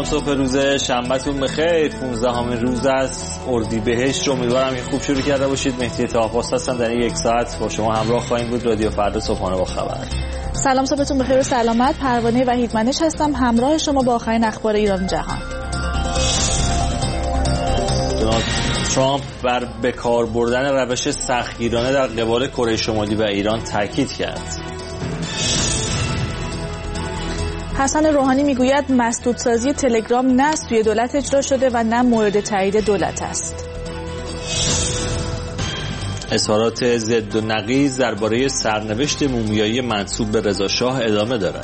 سلام، صبح روز شنبهتون بخیر. 15 روز از اردیبهشت رو امیدوارم که خوب شروع کرده باشید. مهدی طاهرپاس هستم، در این یک ساعت با شما همراه خواهیم بود. رادیو فردا صبحانه با خبر. سلام، صبحتون بخیر و سلامت. پروانه وحیدمنش هستم، همراه شما با آخرین اخبار ایران و جهان. دونالد ترامپ بر بکار بردن روش سختگیرانه در قبال کره شمالی و ایران تاکید کرد. حسن روحانی میگوید مسدودسازی تلگرام نه از سوی دولت اجرا شده و نه مورد تایید دولت است. اظهارات ضد و نقیض درباره سرنوشت مومیایی منسوب به رضا شاه ادامه دارد.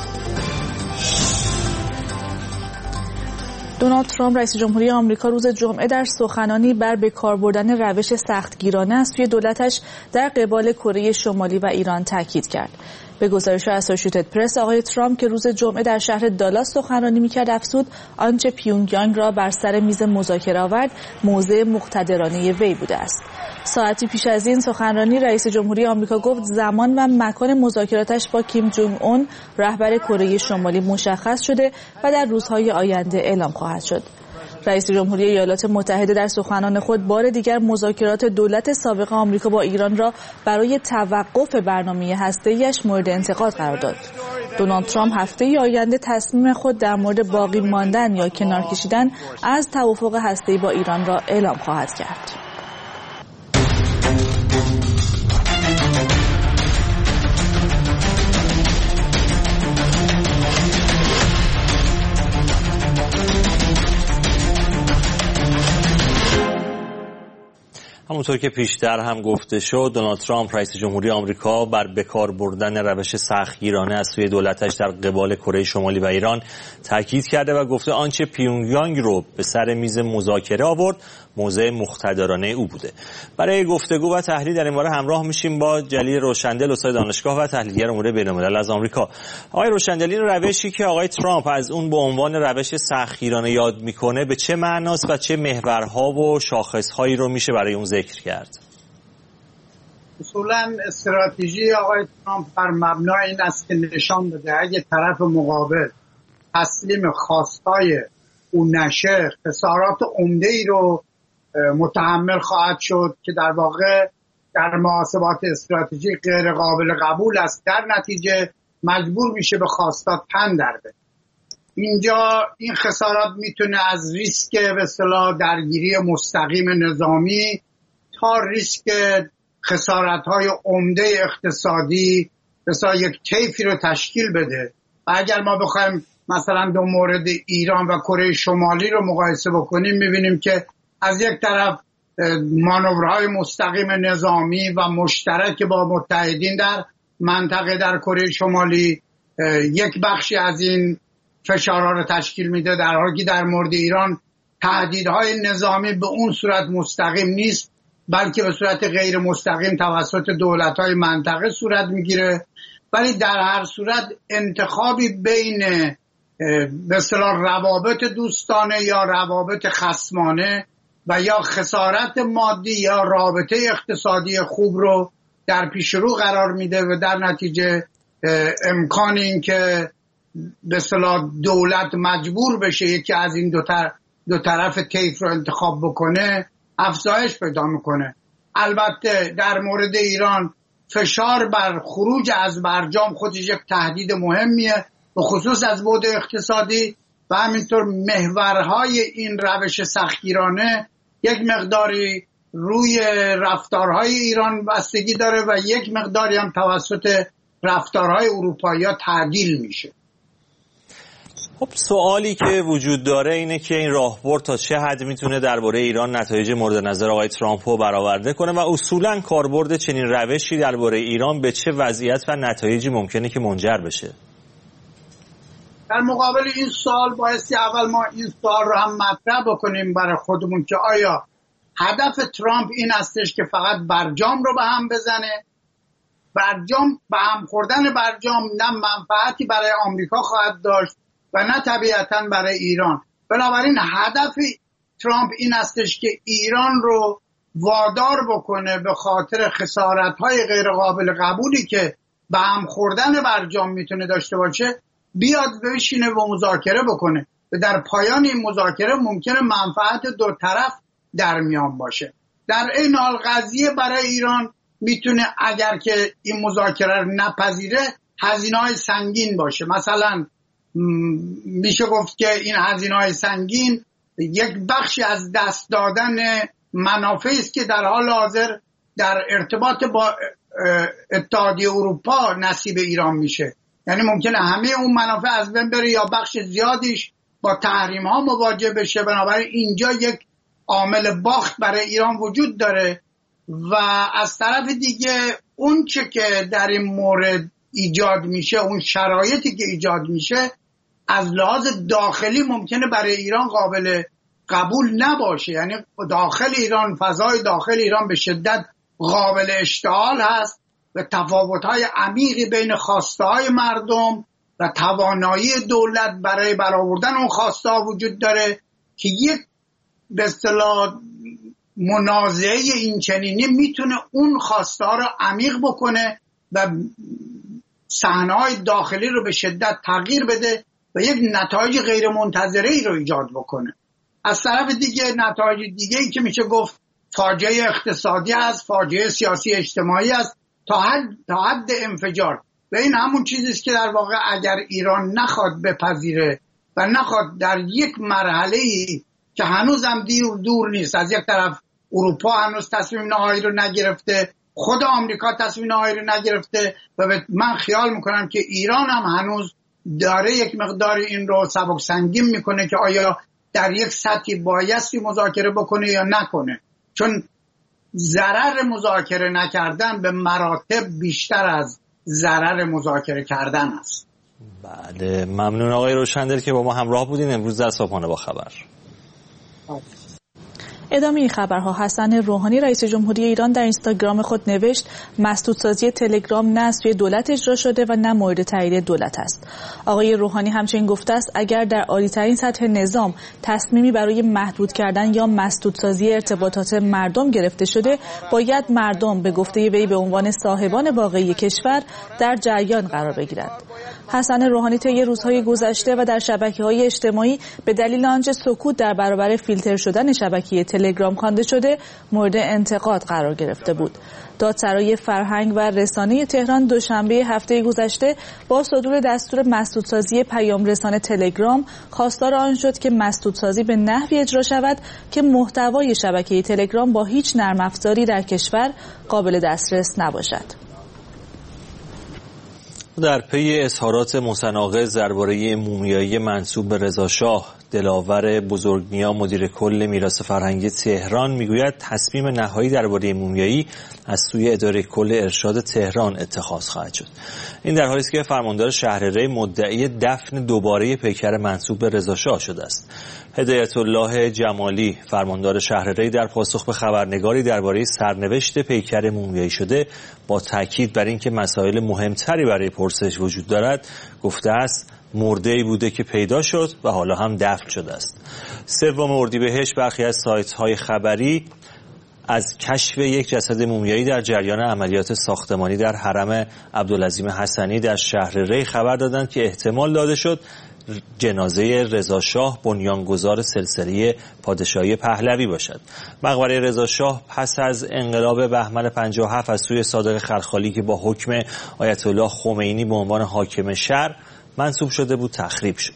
دونالد ترامپ رئیس جمهوری آمریکا روز جمعه در سخنانی بر بکار بردن روش سختگیرانه از سوی دولتش در قبال کره شمالی و ایران تاکید کرد. به گزارش اسوسییتد پرس، آقای ترامپ که روز جمعه در شهر دالاس سخنرانی می‌کرد افزود آنچه پیونگیانگ را بر سر میز مذاکره آورد موضع مقتدرانه وی بوده است. ساعتی پیش از این سخنرانی رئیس جمهوری آمریکا گفت زمان و مکان مذاکراتش با کیم جونگ اون رهبر کره شمالی مشخص شده و در روزهای آینده اعلام خواهد شد. رئیس جمهوری ایالات متحده در سخنان خود بار دیگر مذاکرات دولت سابق آمریکا با ایران را برای توقف برنامه هسته‌ایش مورد انتقاد قرار داد. دونالد ترامپ هفته آینده تصمیم خود در مورد باقی ماندن یا کنار کشیدن از توافق هسته‌ای با ایران را اعلام خواهد کرد. همونطور که پیشتر هم گفته شد، دونالد ترامپ رئیس جمهوری آمریکا بر بکار بردن روش سختگیرانه از سوی دولتش در قبال کره شمالی و ایران تاکید کرده و گفته آنچه پیونگیانگ رو به سر میز مذاکره آورد موضع مقتدرانه او بوده. برای گفتگو و تحلیل در این باره همراه میشیم با جلیل روشندل، استاد دانشگاه و تحلیلگر امور بین‌الملل از آمریکا. آقای روشندل، این روشی که آقای ترامپ از اون به عنوان روش سختگیرانه یاد میکنه به چه معناست و چه محورها و شاخصهایی رو میشه برای اون ذکر کرد؟ اصولا استراتژی آقای ترامپ بر مبنای این است که نشان بده اگه طرف مقابل تسلیم خواستای اون نشه خسارات عمده‌ای رو متحمل خواهد شد که در واقع در محاسبات استراتژی غیر قابل قبول است، در نتیجه مجبور میشه به خواستات تن در بده. اینجا این خسارات میتونه از ریسک به اصطلاح درگیری مستقیم نظامی تا ریسک خسارت‌های عمده اقتصادی مثلا یک طیفی رو تشکیل بده. و اگر ما بخوایم مثلا دو مورد ایران و کره شمالی رو مقایسه بکنیم میبینیم که از یک طرف مانورهای مستقیم نظامی و مشترک با متحدین در منطقه در کره شمالی یک بخشی از این فشارها رو تشکیل میده، در حالی که در مورد ایران تهدیدهای نظامی به اون صورت مستقیم نیست بلکه به صورت غیر مستقیم توسط دولت‌های منطقه صورت میگیره. ولی در هر صورت انتخابی بین به اصطلاح روابط دوستانه یا روابط خصمانه و یا خسارت مادی یا رابطه اقتصادی خوب رو در پیش رو قرار میده و در نتیجه امکان این که به اصطلاح دولت مجبور بشه یکی از این دو طرف طیف رو انتخاب بکنه افزایش پیدا میکنه. البته در مورد ایران فشار بر خروج از برجام خودش یک تهدید مهمیه، به خصوص از بعد اقتصادی، و همینطور محورهای این روش سختگیرانه یک مقداری روی رفتارهای ایران بستگی داره و یک مقداری هم توسط رفتارهای اروپایی‌ها تعدیل میشه. خب سوالی که وجود داره اینه که این راهبرد تا چه حد میتونه درباره ایران نتایج مورد نظر آقای ترامپ رو برآورده کنه و اصولاً کاربرد چنین روشی درباره ایران به چه وضعیت و نتایجی ممکنه که منجر بشه؟ در مقابل این سوال بایستی اول ما این سوال رو هم مطرح بکنیم برای خودمون که آیا هدف ترامپ این هستش که فقط برجام رو به هم بزنه؟ برجام به هم خوردن برجام نه منفعتی برای آمریکا خواهد داشت و نه طبیعتاً برای ایران. بنابراین هدف ترامپ این هستش که ایران رو وادار بکنه به خاطر خسارت‌های غیر قابل قبولی که به هم خوردن برجام میتونه داشته باشه بیاد بشینه و مذاکره بکنه. و در پایان این مذاکره ممکنه منفعت دو طرف در میان باشه. در این حال قضیه برای ایران میتونه اگر که این مذاکره رو نپذیره هزینه‌های سنگین باشه. مثلا میشه گفت که این هزینه‌های سنگین یک بخشی از دست دادن منافعی است که در حال حاضر در ارتباط با اتحادیه اروپا نصیب ایران میشه. یعنی ممکنه همه اون منافع از بین بره یا بخش زیادیش با تحریم ها مواجه بشه. بنابراین اینجا یک عامل باخت برای ایران وجود داره و از طرف دیگه اون چه که در این مورد ایجاد میشه، اون شرایطی که ایجاد میشه از لحاظ داخلی ممکنه برای ایران قابل قبول نباشه. یعنی داخل ایران، فضای داخل ایران به شدت قابل اشتعال هست و تفاوت‌های عمیقی بین خواسته‌های مردم و توانایی دولت برای برآوردن اون خواسته‌ها وجود داره که یک به اصطلاح منازعه این چنینی میتونه اون خواسته‌ها رو عمیق بکنه و صحنه‌های داخلی رو به شدت تغییر بده و یک نتایج غیر منتظره‌ای رو ایجاد بکنه. از طرف دیگه نتایج دیگه‌ای که میشه گفت فاجعه اقتصادی است، فاجعه سیاسی اجتماعی است تا حد انفجار. و این همون چیزی است که در واقع اگر ایران نخواد بپذیره و نخواد در یک مرحله‌ای که هنوزم دور نیست، از یک طرف اروپا هنوز تصمیم نهایی رو نگرفته، خود آمریکا تصمیم نهایی رو نگرفته و من خیال میکنم که ایران هم هنوز داره یک مقدار این رو سبک سنگین میکنه که آیا در یک سطحی بایستی مذاکره بکنه یا نکنه، چون ضرر مذاکره نکردن به مراتب بیشتر از ضرر مذاکره کردن است. بله، ممنون آقای روشندل که با ما همراه بودین امروز در صبحانه با خبر. ادامه این خبرها. حسن روحانی رئیس جمهوری ایران در اینستاگرام خود نوشت مسدودسازی تلگرام نه از سوی دولت اجرا شده و نه مورد تایید دولت است. آقای روحانی همچنین گفته است اگر در عالی‌ترین سطح نظام تصمیمی برای محدود کردن یا مسدودسازی ارتباطات مردم گرفته شده، باید مردم به گفته وی به عنوان صاحبان واقعی کشور در جریان قرار بگیرند. حسن روحانی طی روزهای گذشته و در شبکه‌های اجتماعی به دلیل آنچه سکوت در برابر فیلتر شدن شبکه تلگرام خوانده شده مورد انتقاد قرار گرفته بود. دادسرای فرهنگ و رسانه تهران دوشنبه هفته گذشته با صدور دستور مسدودسازی پیام رسان تلگرام خواستار آن شد که مسدودسازی به نحوی اجرا شود که محتوای شبکه تلگرام با هیچ نرم افزاری در کشور قابل دسترس نباشد. در پی اظهارات متناقض درباره مومیایی منسوب به رضا شاه، دلاور بزرگنیا مدیر کل میراث فرهنگی تهران میگوید تصمیم نهایی درباره مومیایی از سوی اداره کل ارشاد تهران اتخاذ خواهد شد. این در حالی است که فرماندار شهر ری مدعی دفن دوباره پیکر منسوب به رضا شاه شده است. هدایت الله جمالی فرماندار شهر ری در پاسخ به خبرنگاری درباره سرنوشت پیکر مومیایی شده با تاکید بر اینکه مسائل مهمتری برای پرسش وجود دارد گفته است مرده‌ای بوده که پیدا شد و حالا هم دفن شده است. 3 اردیبهشت برخی از سایت‌های خبری از کشف یک جسد مومیایی در جریان عملیات ساختمانی در حرم عبدالعظیم حسنی در شهر ری خبر دادند که احتمال داده شد جنازه رضا شاه بنیانگذار سلسله پادشاهی پهلوی باشد. مقبره رضا شاه پس از انقلاب بهمن 57 از سوی صادق خلخالی که با حکم آیت الله خمینی به عنوان حاکم شهر منصوب شده بود تخریب شد.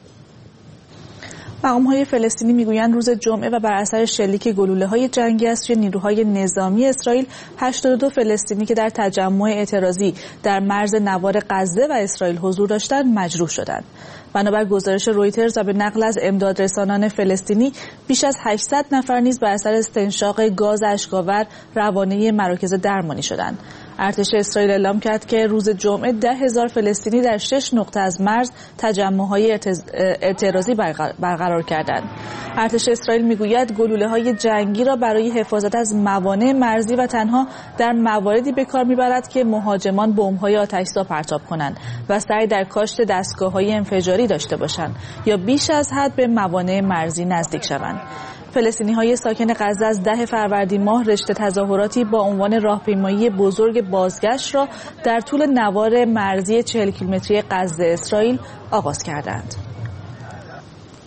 مقام‌های فلسطینی میگویند روز جمعه و بر اثر شلیک گلوله‌های جنگی از سوی نیروهای نظامی اسرائیل 82 فلسطینی که در تجمع اعتراضی در مرز نوار غزه و اسرائیل حضور داشتند مجروح شدند. بنابر گزارش رویترز و به نقل از امدادرسانان فلسطینی بیش از 800 نفر نیز بر اثر استنشاق گاز اشک‌آور روانه مراکز درمانی شدند. ارتش اسرائیل اعلام کرد که روز جمعه 10,000 فلسطینی در 6 نقطه از مرز تجمع‌های اعتراضی برقرار کردند. ارتش اسرائیل میگوید گلوله‌های جنگی را برای حفاظت از موانع مرزی و تنها در مواردی به کار میبرد که مهاجمان بمب‌های آتش‌زا پرتاب کنند و سعی در کاشت دستگاه‌های انفجاری داشته باشند یا بیش از حد به موانع مرزی نزدیک شوند. فلسطینی‌های ساکن غزه از 10 فروردین ماه رشته تظاهراتی با عنوان راهپیمایی بزرگ بازگشت را در طول نوار مرزی 40 کیلومتری غزه اسرائیل آغاز کردند.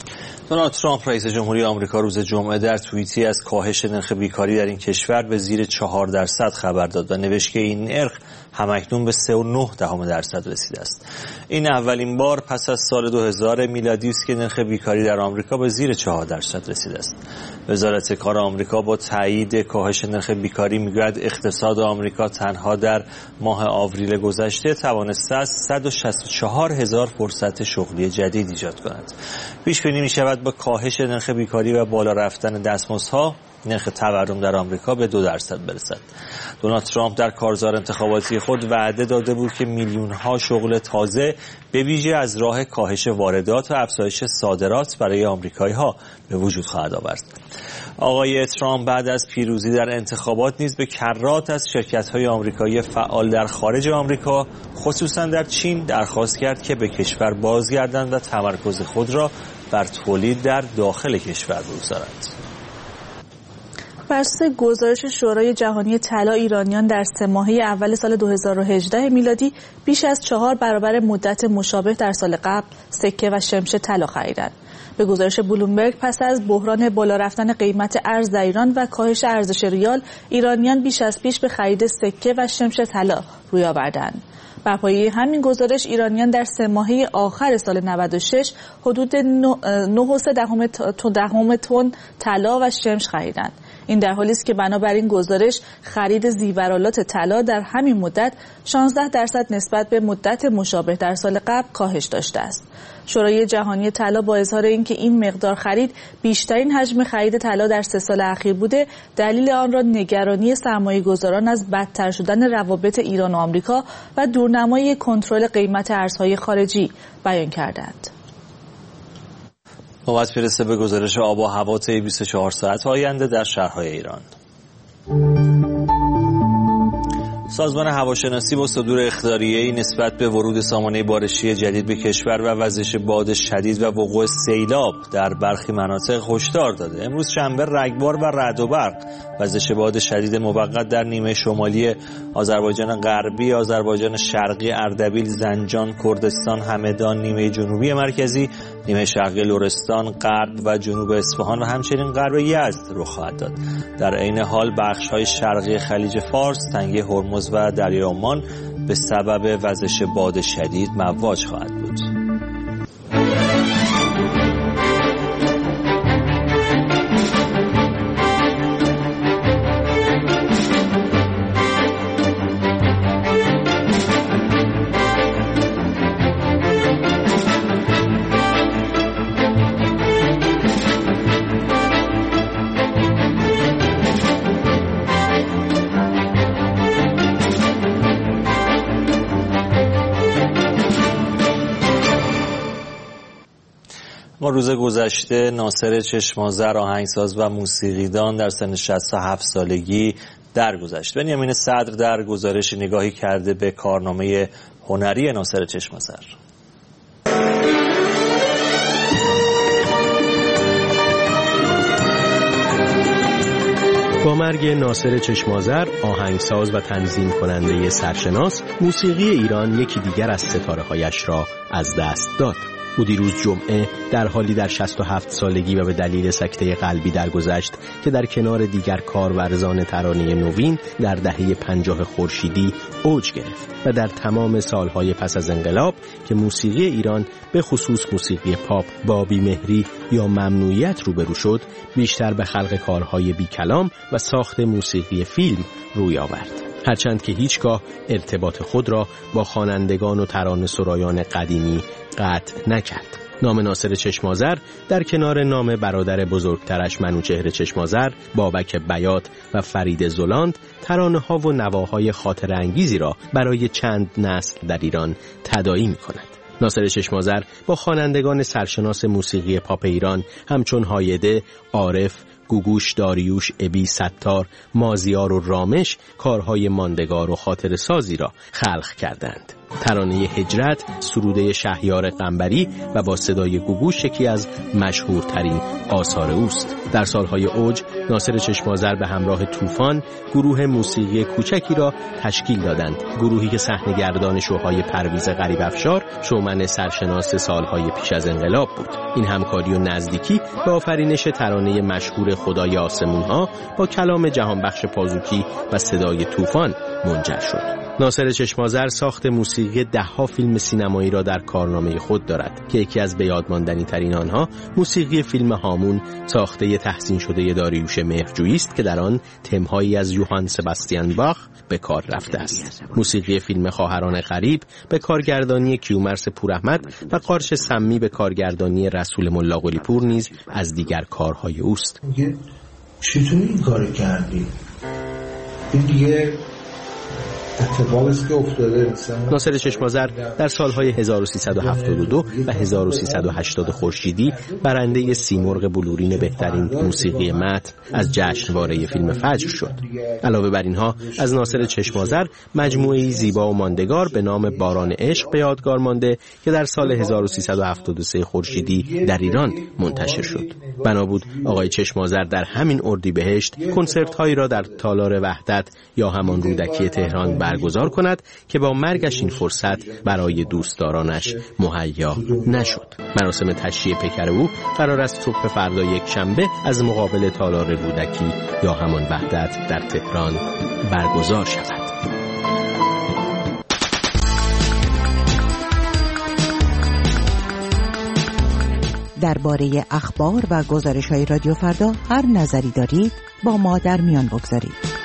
دونالد ترامپ رئیس جمهوری آمریکا روز جمعه در توییتی از کاهش نرخ بیکاری در این کشور به زیر 4% خبر داد و نوشت که این نرخ همکنون به 3.9% رسیده است. این اولین بار پس از سال 2000 میلادی است که نرخ بیکاری در آمریکا به زیر 4% رسیده است. وزارت کار آمریکا با تایید کاهش نرخ بیکاری میگوید اقتصاد آمریکا تنها در ماه آوریل گذشته توانسته است 164,000 فرصت شغلی جدید ایجاد کند. پیش بینی می شود با کاهش نرخ بیکاری و بالا رفتن دستمزدها نرخ تورم در آمریکا به 2% برسد. دونالد ترامپ در کارزار انتخاباتی خود وعده داده بود که میلیون‌ها شغل تازه به ویژه از راه کاهش واردات و افزایش صادرات برای آمریکایی‌ها به وجود خواهد آورد. آقای ترامپ بعد از پیروزی در انتخابات نیز به کرات از شرکت‌های آمریکایی فعال در خارج آمریکا خصوصا در چین درخواست کرد که به کشور بازگردند و تمرکز خود را بر تولید در داخل کشور بگذارند. بر اساس گزارش شورای جهانی طلا، ایرانیان در 3 ماهه اول سال 2018 میلادی بیش از 4 برابر مدت مشابه در سال قبل سکه و شمش طلا خریدند. به گزارش بلومبرگ پس از بحران بالا رفتن قیمت ارز در ایران و کاهش ارزش ریال، ایرانیان بیش از پیش به خرید سکه و شمش طلا روی آوردند. بر پایه همین گزارش ایرانیان در 3 ماهه آخر سال 96 حدود 9.3 تن طلا و شمش خریدند. این در حالی است که بنابراین گزارش خرید زیورآلات طلا در همین مدت 16% نسبت به مدت مشابه در سال قبل کاهش داشته است. شورای جهانی طلا با اظهار اینکه این مقدار خرید بیشترین حجم خرید طلا در 3 سال اخیر بوده، دلیل آن را نگرانی سرمایه‌گذاران از بدتر شدن روابط ایران و آمریکا و دورنمای کنترل قیمت ارزهای خارجی بیان کردند. نوبت میرسه به گزارش آب و هوا طی 24 ساعت آینده در شهرهای ایران. سازمان هواشناسی با صدور اخطاریه‌ای نسبت به ورود سامانه بارشی جدید به کشور و وزش باد شدید و وقوع سیلاب در برخی مناطق هشدار داده. امروز شنبه رگبار و رعد و برق، وزش باد شدید موقت در نیمه شمالی آذربایجان غربی، آذربایجان شرقی، اردبیل، زنجان، کردستان، همدان، نیمه جنوبی مرکزی، نیمه شرقی لرستان، غرب و جنوب اصفهان و همچنین غرب یزد رخ خواهد داد. در عین حال بخش‌های شرقی خلیج فارس، تنگه هرمز و دریای عمان به سبب وزش باد شدید مواج خواهد بود. ما روز گذشته ناصر چشم‌آذر آهنگساز و موسیقیدان در سن 67 سالگی درگذشت. بنیامین صدر در گزارش نگاهی کرده به کارنامه هنری ناصر چشم‌آذر. با مرگ ناصر چشم‌آذر، آهنگساز و تنظیم کننده سرشناس، موسیقی ایران یکی دیگر از ستاره‌هایش را از دست داد. او دیروز جمعه در حالی در 67 سالگی و به دلیل سکته قلبی درگذشت که در کنار دیگر کارورزان ترانه نوین در دهه 50 خورشیدی اوج گرفت و در تمام سالهای پس از انقلاب که موسیقی ایران به خصوص موسیقی پاپ با بی‌مهری یا ممنوعیت روبرو شد، بیشتر به خلق کارهای بی کلام و ساخت موسیقی فیلم روی آورد. هرچند که هیچگاه ارتباط خود را با خوانندگان و ترانه سرایان قدیمی قطع نکرد. نام ناصر چشم‌آذر در کنار نام برادر بزرگترش منوچهر چشم‌آذر، بابک بیات و فرید زلاند ترانه‌ها و نواهای خاطر انگیزی را برای چند نسل در ایران تداعی می‌کند. ناصر چشم‌آذر با خوانندگان سرشناس موسیقی پاپ ایران همچون هایده، عارف، گوگوش، داریوش، ابی، ستار، مازیار و رامش کارهای ماندگار و خاطر سازی را خلق کردند. ترانه هجرت، سروده شهریار قنبری و با صدای گوگوش یکی از مشهورترین آثار اوست. در سالهای اوج ناصر چشم‌آذر به همراه طوفان گروه موسیقی کوچکی را تشکیل دادند، گروهی که صحنه‌گردان شوهای پرویز غریب‌افشار، شومن سرشناس سالهای پیش از انقلاب بود. این همکاری و نزدیکی به آفرینش ترانه مشهور خدای آسمون‌ها با کلام جهانبخش پازوکی و صدای طوفان منجر شد. ناصر چشم‌آذر ساخت موسیقی ده‌ها فیلم سینمایی را در کارنامه خود دارد که یکی از بیادماندنی ترین آنها موسیقی فیلم هامون ساخته تحسین شده داریوش مهرجویی است که در آن تم‌هایی از یوهان سباستیان باخ به کار رفته است. موسیقی فیلم خواهران غریب به کارگردانی کیومرث پوراحمد و قارچ سمی به کارگردانی رسول ملا قلی‌پور نیز از دیگر کارهای اوست. چطور این کار کردی؟ این دیگه اتفاقی که افتاده. ناصر چشم‌آذر در سالهای 1372 و 1380 خورشیدی برنده سیمرغ بلورین بهترین موسیقی متن از جشنواره فیلم فجر شد. علاوه بر اینها از ناصر چشم‌آذر مجموعه‌ای زیبا و ماندگار به نام باران عشق به یادگار مانده که در سال 1373 خورشیدی در ایران منتشر شد. بنا بود آقای چشم‌آذر در همین اردیبهشت کنسرت‌هایی را در تالار وحدت یا همان رودکی تهران برگزار کند که با مرگش این فرصت برای دوستدارانش مهیا نشد. مراسم تشییع پیکر او قرار است صبح فردا یکشنبه از مقابل تالار رودکی یا همان وحدت در تهران برگزار شود. درباره اخبار و گزارش‌های رادیو فردا هر نظری دارید با ما در میان بگذارید.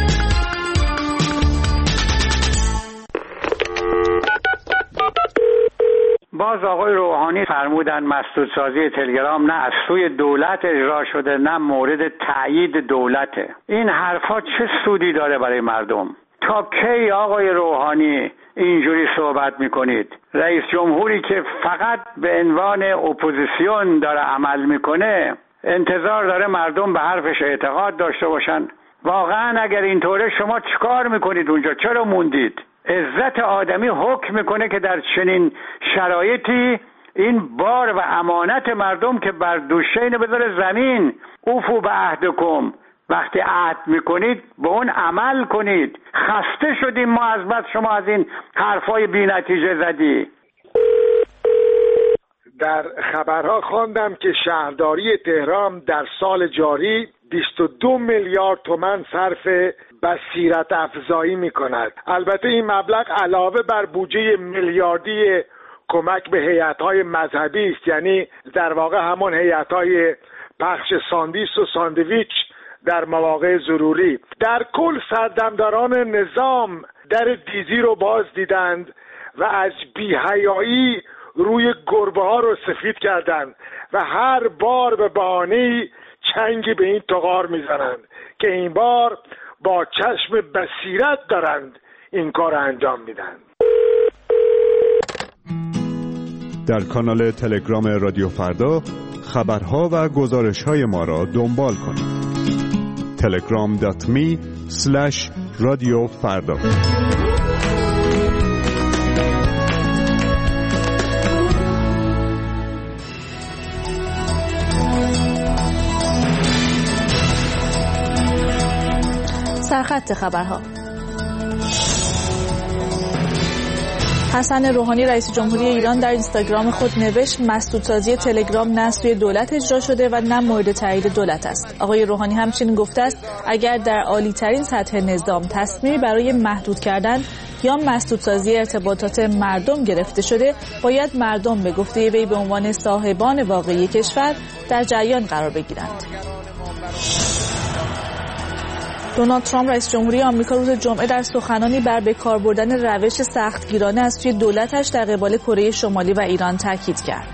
باز آقای روحانی فرمودن مسدودسازی تلگرام نه از سوی دولت اجرا شده نه مورد تایید دولته. این حرفا چه سودی داره برای مردم؟ تا کی آقای روحانی اینجوری صحبت میکنید؟ رئیس جمهوری که فقط به عنوان اپوزیسیون داره عمل میکنه انتظار داره مردم به حرفش اعتقاد داشته باشن. واقعا اگر اینطوره شما چیکار میکنید اونجا؟ چرا موندید؟ عزت آدمی حکم میکنه که در چنین شرایطی این بار و امانت مردم که بر دوشه اینو بذاره زمین. اوفو به عهدکم، وقتی عهد میکنید به اون عمل کنید. خسته شدیم ما از بعد شما از این حرفای بی نتیجه زدی. در خبرها خواندم که شهرداری تهران در سال جاری 22 میلیارد تومان صرف بصیرت افزایی می کند. البته این مبلغ علاوه بر بودجه میلیاردی کمک به هیئت‌های مذهبی است، یعنی در واقع همان هیئت‌های پخش ساندویچ و ساندویچ در مواقع ضروری. در کل سردمداران نظام در دیزی رو باز دیدند و از بی‌حیایی روی گربه ها رو سفید کردند و هر بار به بهانه‌ای چنگی به این تغار میزنند که این بار با چشم بصیرت دارند این کار انجام میدن. در کانال تلگرام رادیو فردا خبرها و گزارش‌های ما را دنبال کنید. telegram.me/radiofarda. سرخط خبرها. حسن روحانی رئیس جمهوری ایران در اینستاگرام خود نوشت مسدودسازی تلگرام نه سوی دولت اجرا شده و نه مورد تایید دولت است. آقای روحانی همچنین گفته است اگر در عالی ترین سطح نظام تصمیمی برای محدود کردن یا مسدودسازی ارتباطات مردم گرفته شده، باید مردم به گفته وی به عنوان صاحبان واقعی کشور در جریان قرار بگیرند. دونالد ترامپ رئیس جمهوری آمریکا روز جمعه در سخنانی بر به کار بردن روش سختگیرانه از سوی دولتش در قبال کره شمالی و ایران تاکید کرد.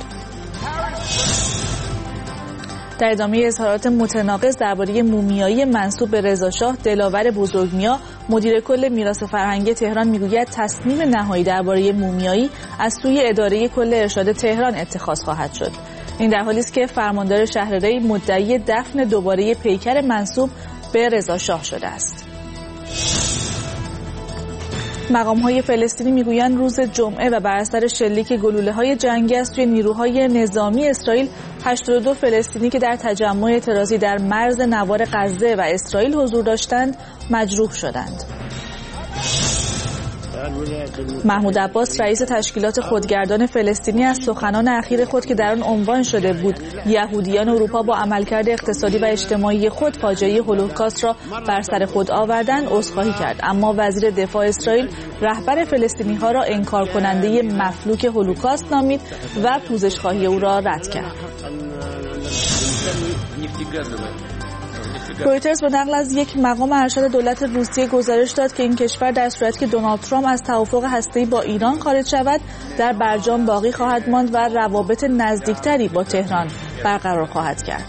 در ادامه اظهارات متناقض درباره مومیایی منسوب به رضا شاه، دلاور بزرگمیا مدیر کل میراث فرهنگی تهران میگوید تصمیم نهایی درباره مومیایی از سوی اداره کل ارشاد تهران اتخاذ خواهد شد. این در حالی است که فرماندار شهر ری مدعی دفن دوباره پیکر منسوب به رضا شاه شده است. مقام‌های فلسطینی میگویند روز جمعه و بر اثر شلیک گلوله‌های جنگی از سوی نیروهای نظامی اسرائیل 82 فلسطینی که در تجمع اعتراضی در مرز نوار غزه و اسرائیل حضور داشتند مجروح شدند. محمود عباس رئیس تشکیلات خودگردان فلسطینی از سخنان اخیر خود که در آن عنوان شده بود یهودیان اروپا با عملکرد اقتصادی و اجتماعی خود فاجعه هولوکاست را بر سر خود آوردند عذرخواهی کرد، اما وزیر دفاع اسرائیل رهبر فلسطینی‌ها را انکار کننده مفلوک هولوکاست نامید و پوزشخواهی او را رد کرد. رویترز به نقل از یک مقام ارشد دولت روسیه گزارش داد که این کشور در صورتی که دونالد ترامپ از توافق هسته‌ای با ایران خارج شود در برجام باقی خواهد ماند و روابط نزدیکتری با تهران برقرار خواهد کرد.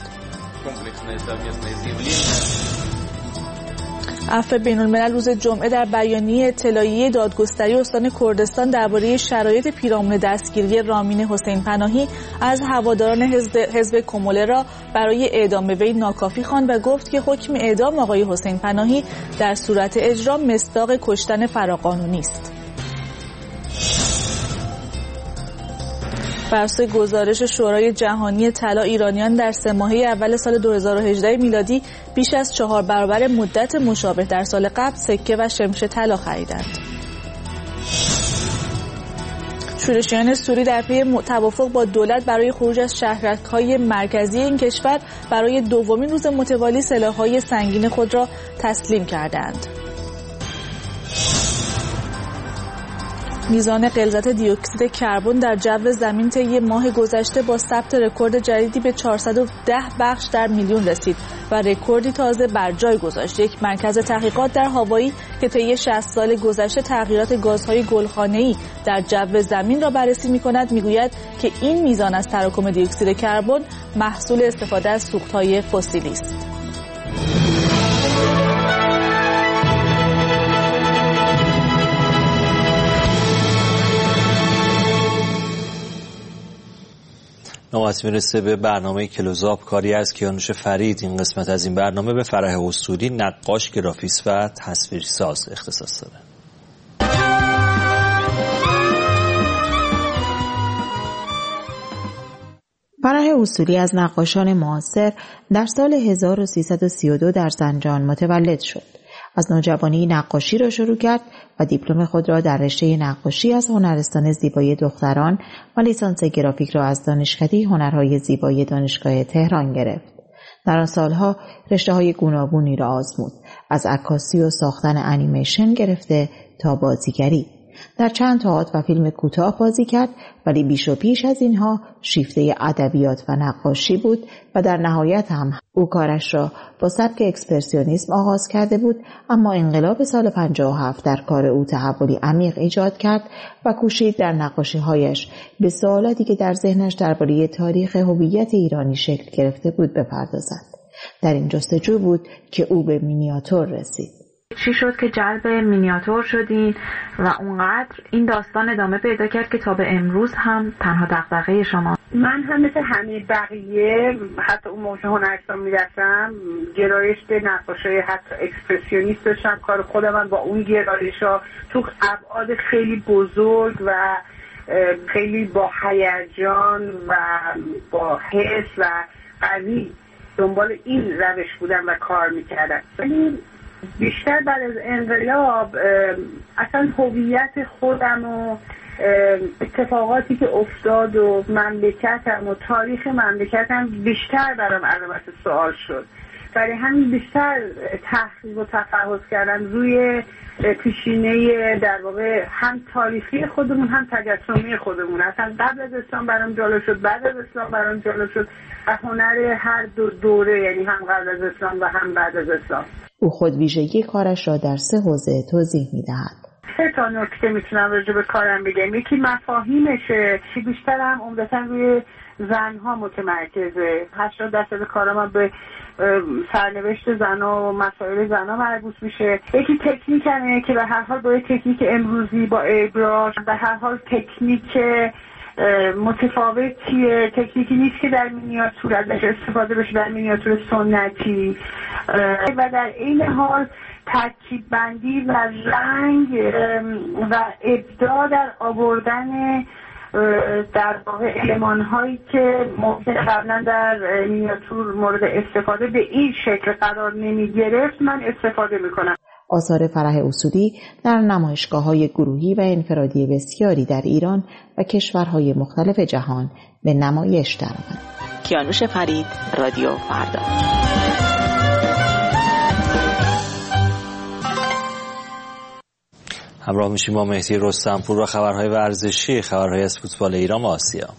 عفو بین‌الملل روز جمعه در بیانیه اطلاعیه دادگستری استان کردستان درباره شرایط پیرامون دستگیری رامین حسین پناهی از هواداران حزب کموله را برای اعدام وی ناکافی خواند و گفت که حکم اعدام آقای حسین پناهی در صورت اجرا مصداق کشتن فراقانونی است. بر اساس گزارش شورای جهانی طلا ایرانیان در 3 ماهه اول سال 2018 میلادی بیش از 4 برابر مدت مشابه در سال قبل سکه و شمش طلا خریدند. شورشیان سوری در پی توافق با دولت برای خروج از شهرک‌های مرکزی این کشور برای دومین روز متوالی سلاح‌های سنگین خود را تسلیم کردند. میزان غلظت دیوکسید کربن در جو زمین طی ماه گذشته با ثبت رکورد جدیدی به 410 بخش در میلیون رسید و رکوردی تازه بر جای گذاشت. یک مرکز تحقیقات در هاوایی که طی 60 سال گذشته تغییرات گازهای گلخانه‌ای در جو زمین را بررسی می‌کند می‌گوید که این میزان از تراکم دیوکسید کربن محصول استفاده از سوخت‌های فسیلی است. نوبت میرسه به برنامه کلوزآپ، کاری از کیانوش فرید. این قسمت از این برنامه به فرح اصولی، نقاش، گرافیست و تصویرساز اختصاص داره. فرح اصولی از نقاشان معاصر در سال 1332 در زنجان متولد شد. از نوجوانی نقاشی را شروع کرد و دیپلم خود را در رشته نقاشی از هنرستان زیبایی دختران و لیسانس گرافیک را از دانشکده هنرهای زیبایی دانشگاه تهران گرفت. در آن سالها رشته‌های گوناگونی را آزمود، از عکاسی و ساختن انیمیشن گرفته تا بازیگری. در چند تئاتر و فیلم کوتاه بازی کرد، ولی بیش و پیش از اینها شیفته ادبیات و نقاشی بود و در نهایت هم او کارش را با سبک اکسپرسیونیسم آغاز کرده بود، اما انقلاب سال 57 در کار او تحولی عمیق ایجاد کرد و کوشید در نقاشی‌هایش به سوالاتی که در ذهنش درباره تاریخ هویت ایرانی شکل گرفته بود بپردازد. در این جستجو بود که او به مینیاتور رسید. چی شد که جلب مینیاتور شدین و اونقدر این داستان ادامه پیدا کرد که تا به امروز هم تنها دغدغه شما؟ من هم مثل همه بقیه، حتی اون موقع هنرستان میرفتم، گرایش به نقاشی حتی اکسپرسیونیست داشتم. کار خودم من با اون گرایش‌ها تو ابعاد خیلی بزرگ و خیلی با هیجان و با حس و قوی دنبال این روش بودم و کار میکردم. ولی بیشتر بعد از انقلاب اصلا هویت خودم و اتفاقاتی که افتاد و مملکتم و تاریخ مملکتم بیشتر برام علامت سوال شد. برای همین بیشتر تحقیق و تفحص کردم روی پیشینه در واقع هم تاریخی خودمون هم تجسمی خودمون. اصلا قبل از اسلام برام جالب شد، بعد از اسلام برام جالب شد و هنر هر دو دوره، یعنی هم قبل از اسلام و هم بعد از اسلام. او خود ویژگی کارش را در 3 حوزه توضیح می‌دهد. 3 تا نکته میتونم راجع به کارم بگم. یکی مفاهیمشه که بیشتر هم عمدتاً روی زنها متمرکزه. 80% کارام به سرنوشت زنها و مسائل زنها مربوط میشه. یکی تکنیکمه که به هر حال با تکنیک امروزی با ایبراش، به هر حال تکنیک متفاوتیه، تکنیکی نیست که در مینیاتور ازش استفاده بشه، در مینیاتور سنتی، و در این حال ترکیب بندی و رنگ و ابداع در آوردن در واقع علمان هایی که ممکن قبلا در مینیاتور مورد استفاده به این شکل قرار نمی گرفت من استفاده میکنم. آثار فرح اصولی در نمایشگاه‌های گروهی و انفرادی بسیاری در ایران و کشورهای مختلف جهان به نمایش درآمد. کیانوش فرید، رادیو فردا. همراه میشیم با مهدی رستمپور و خبرهای ورزشی، خبرهای از فوتبال ایران و آسیا.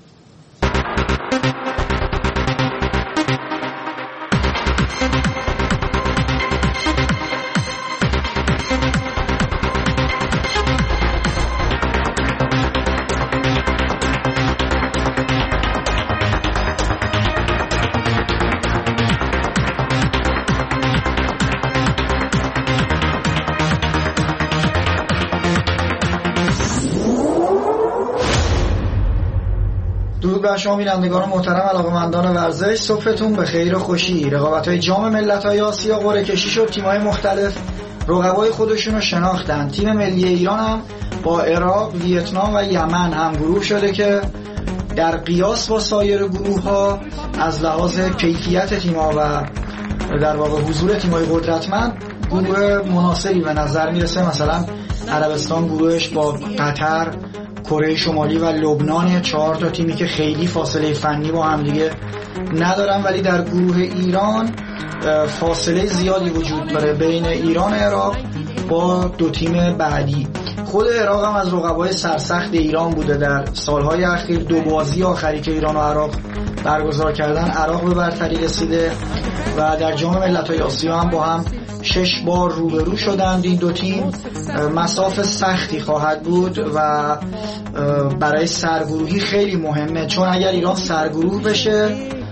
و شما بینندگان محترم علاقه‌مندان ورزش، صبحتون به خیر و خوشی. رقابت‌های جام ملت‌های آسیا قرعه کشی شد. تیم‌های مختلف رقبای خودشون رو شناختن. تیم ملی ایران هم با عراق، ویتنام و یمن هم گروه شده که در قیاس با سایر گروه‌ها از لحاظ کیفیت تیم‌ها و در واقع حضور تیم‌های قدرتمند گروه مناسبی به نظر میرسه. مثلا عربستان گروهش با قطر، کره شمالی و لبنان، 4 تا تیمی که خیلی فاصله فنی با هم دیگه ندارن، ولی در گروه ایران فاصله زیادی وجود داره بین ایران و عراق با 2 تیم بعدی. خود عراق هم از رقبای سرسخت ایران بوده در سالهای اخیر. 2 بازی آخری که ایران و عراق برگزار کردن عراق به برتری رسیده و در جام ملت‌های آسیا هم با هم 6 بار روبرو شدند. این 2 تیم مساف سختی خواهد بود و برای سرگروهی خیلی مهمه، چون اگر ایران سرگروه بشه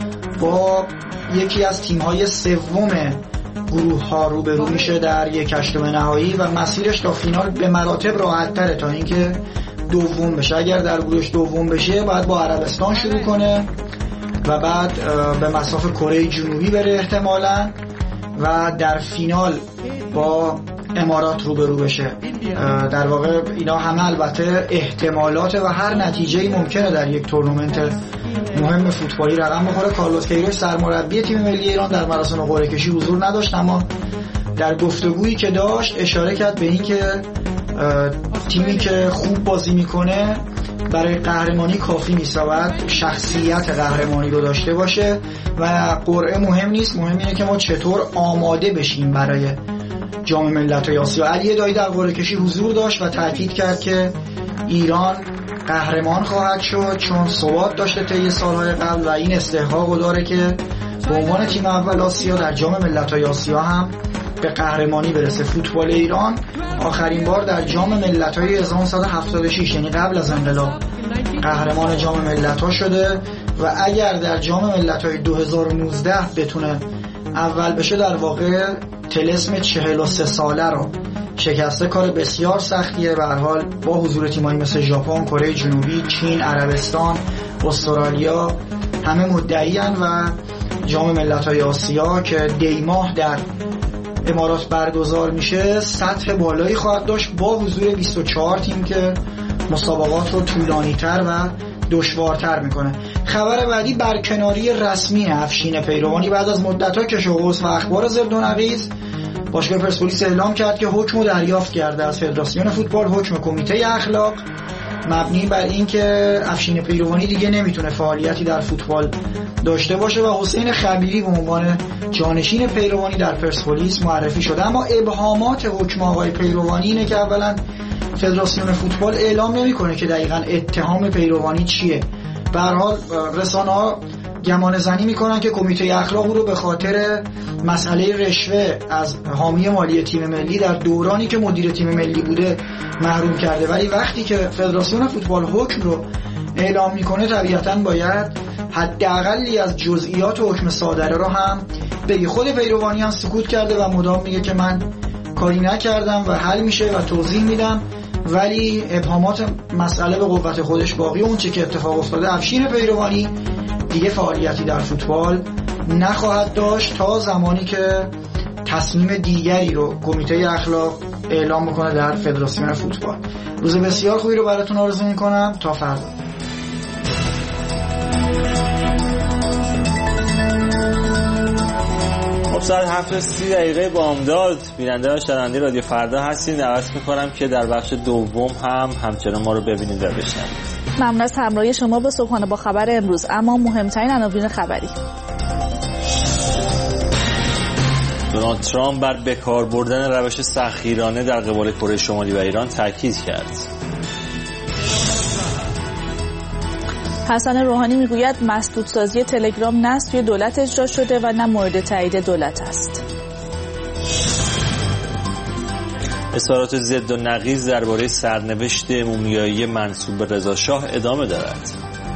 با یکی از تیم‌های سوم گروه ها روبرو میشه در 1/8 نهایی و مسیرش تا فینال به مراتب راحت تره تا اینکه دوم بشه. اگر در گروهش دوم بشه باید با عربستان شروع کنه و بعد به مسافه کره جنوبی بره احتمالاً و در فینال با امارات روبرو بشه. در واقع اینا همه البته احتمالات و هر نتیجه‌ای ممکنه در یک تورنمنت مهم فوتبالی رقم بخوره. کارلوس کیروش سرمربی تیم ملی ایران در مراسم قرعه کشی حضور نداشت، اما در گفتگویی که داشت اشاره کرد به این که تیمی که خوب بازی میکنه برای قهرمانی کافی نیست، باید شخصیت قهرمانی رو داشته باشه و قرعه مهم نیست، مهم اینه که ما چطور آماده بشیم برای جام ملت‌های آسیا. علی دایی در قرعه کشی حضور داشت و تاکید کرد که ایران قهرمان خواهد شد چون ثبات داشته طی سالهای قبل و این استحقاق داره که به عنوان تیم اول آسیا در جام ملت‌های آسیا هم به قهرمانی برسه. فوتبال ایران آخرین بار در جام ملت‌های 1976 یعنی قبل از انقلاب قهرمان جام ملت‌ها شده و اگر در جام ملت‌های 2019 بتونه اول بشه در واقع طلسم 43 ساله رو شکسته. کار بسیار سختیه. به هر حال با حضور تیمایی مثل ژاپن، کره جنوبی، چین، عربستان، استرالیا همه مدعیان و جام ملت‌های آسیا که دی ماه در امارات برگزار میشه سطح بالایی خواهد داشت با حضور 24 تیم که مسابقات رو طولانی‌تر و دشوارتر میکنه. خبر بعدی برکناری رسمی افشین پیروانی بعد از مدت‌ها کش و قوس و اخبار ضد و نقیض. باشگاه پرسپولیس اعلام کرد که حکم رو دریافت کرده از فدراسیون فوتبال، حکم کمیته اخلاق مبنی بر این که افشین پیروانی دیگه نمیتونه فعالیتی در فوتبال داشته باشه و حسین خبیری به عنوان جانشین پیروانی در پرسپولیس معرفی شده. اما ابهامات حکم آقای پیروانی اینه که اولا فدراسیون فوتبال اعلام نمیکنه که دقیقاً اتهام پیروانی چیه. به هر حال رسانه‌ها گمان زنی میکنن که کمیته اخلاق رو به خاطر مسئله رشوه از حامی مالی تیم ملی در دورانی که مدیر تیم ملی بوده محروم کرده، ولی وقتی که فدراسیون فوتبال حکم رو اعلام میکنه طبیعتاً باید حداقلی از جزئیات حکم صادره رو هم بگه. خود پیروانی هم سکوت کرده و مدام میگه که من کاری نکردم و حل میشه و توضیح میدم، ولی ابهامات مسئله به قوت خودش باقی. اون چه که اتفاق افتاده، افشین پیروانی دیگه فعالیتی در فوتبال نخواهد داشت تا زمانی که تصمیم دیگری رو کمیته اخلاق اعلام میکنه در فدراسیون فوتبال. روز بسیار خوبی رو براتون آرزو میکنم. تا فردا. ساعت 7:30 بامداد بیننده و شنونده رادیو فردا هستید. دعوت میکنم که در بخش دوم هم همچنان ما رو ببینید و بشنوید. ممنون از همراهی شما به صبحانه با خبر امروز. اما مهمترین عناوین خبری: دونالد ترامپ بر بکار بردن روش سختگیرانه در قبال کره شمالی و ایران تاکید کرد. حسن روحانی میگوید مسدودسازی تلگرام نه توی دولت اجرا شده و نه مورد تایید دولت است. اظهارات ضد و نقیض درباره سرنوشت مومیایی منسوب به رضا شاه ادامه دارد.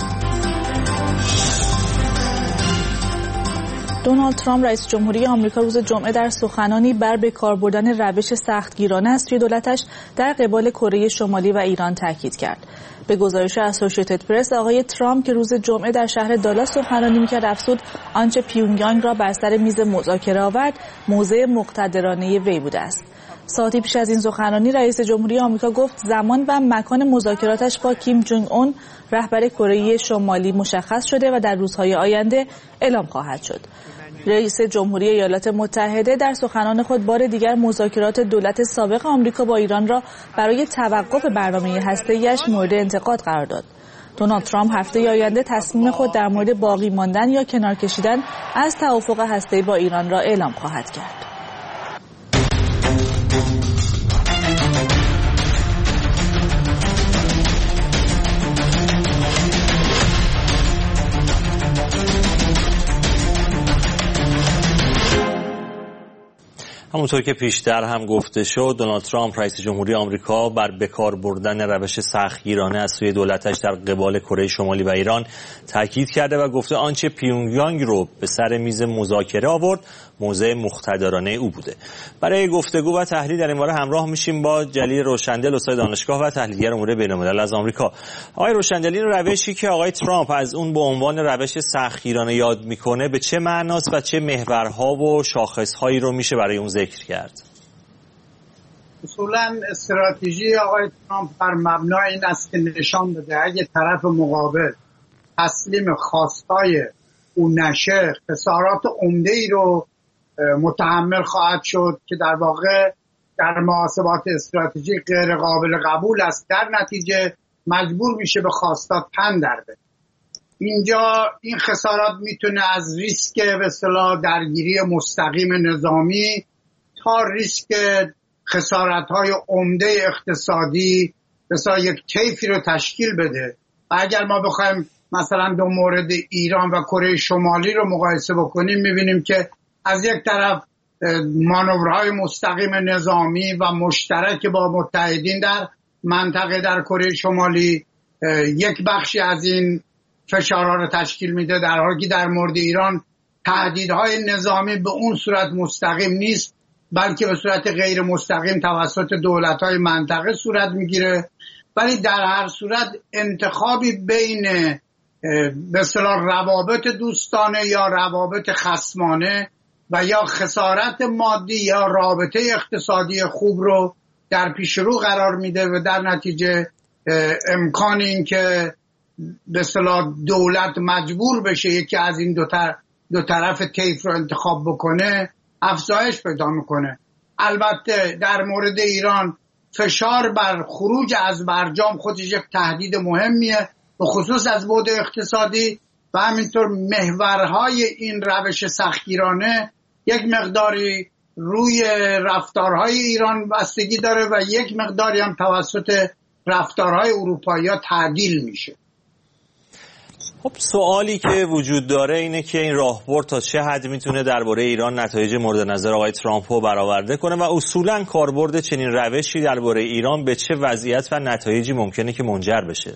دونالد ترامپ رئیس جمهوری آمریکا روز جمعه در سخنانی بر بکار بردن روش سختگیرانه از توی دولتش در قبال کره شمالی و ایران تاکید کرد. به گزارش اسوسییتد پرس، آقای ترامپ که روز جمعه در شهر دالاس سخنرانی می‌کرد افزود آنچه پیونگیانگ را بر سر میز مذاکره آورد موضع مقتدرانه وی بوده است. ساعتی پیش از این سخنرانی رئیس جمهوری آمریکا گفت زمان و مکان مذاکراتش با کیم جونگ اون رهبر کره شمالی مشخص شده و در روزهای آینده اعلام خواهد شد. رئیس جمهوری ایالات متحده در سخنان خود بار دیگر مذاکرات دولت سابق آمریکا با ایران را برای توقف برنامه هسته‌ایش مورد انتقاد قرار داد. دونالد ترامپ هفته آینده تصمیم خود در مورد باقی ماندن یا کنار کشیدن از توافق هسته‌ای با ایران را اعلام خواهد کرد. همونطور که پیشتر هم گفته شد، دونالد ترامپ رئیس جمهوری آمریکا بر بکار بردن روش سختگیرانه از سوی دولتش در قبال کره شمالی و ایران تاکید کرده و گفته آنچه پیونگیانگ رو به سر میز مذاکره آورد موضع مقتدرانه او بوده. برای گفتگو و تحلیل در این باره همراه میشیم با جلیل روشندل، استاد دانشگاه و تحلیلگر امور بین‌الملل از آمریکا. آقای روشندل، این روشی که آقای ترامپ از اون به عنوان روش سختگیرانه یاد میکنه به چه معناست و چه محورها و شاخصهایی رو میشه برای اون ذکر کرد؟ اصولا استراتژی آقای ترامپ بر مبنای این است که نشان بده اگه طرف مقابل تسلیم خواستای اون نشه خسارات عمده‌ای رو متحمل خواهد شد که در واقع در محاسبات استراتژیک غیر قابل قبول است، در نتیجه مجبور میشه به خواستات پن در بده. اینجا این خسارات میتونه از ریسک به اصطلاح درگیری مستقیم نظامی تا ریسک خسارت‌های عمده اقتصادی مثلا یک طیفی رو تشکیل بده. و اگر ما بخوایم مثلا دو مورد ایران و کره شمالی رو مقایسه بکنیم میبینیم که از یک طرف مانورهای مستقیم نظامی و مشترک با متحدین در منطقه در کره شمالی یک بخشی از این فشارها رو تشکیل میده، در حالی که در مورد ایران تهدیدهای نظامی به اون صورت مستقیم نیست بلکه به صورت غیر مستقیم توسط دولت‌های منطقه صورت میگیره. ولی در هر صورت انتخابی بین به اصطلاح روابط دوستانه یا روابط خصمانه و یا خسارت مادی یا رابطه اقتصادی خوب رو در پیش رو قرار میده و در نتیجه امکان این که به اصطلاح دولت مجبور بشه یکی از این دو طرف طیف رو انتخاب بکنه افزایش پیدا میکنه. البته در مورد ایران فشار بر خروج از برجام خودش یک تهدید مهمیه، به خصوص از بعد اقتصادی، و همینطور محورهای این روش سختگیرانه یک مقداری روی رفتارهای ایران بستگی داره و یک مقداری هم توسط رفتارهای اروپایی‌ها تعدیل میشه. خب سوالی که وجود داره اینه که این راهبرد تا چه حد میتونه درباره ایران نتایج مورد نظر آقای ترامپ رو برآورده کنه و اصولاً کاربرد چنین روشی درباره ایران به چه وضعیت و نتایجی ممکنه که منجر بشه؟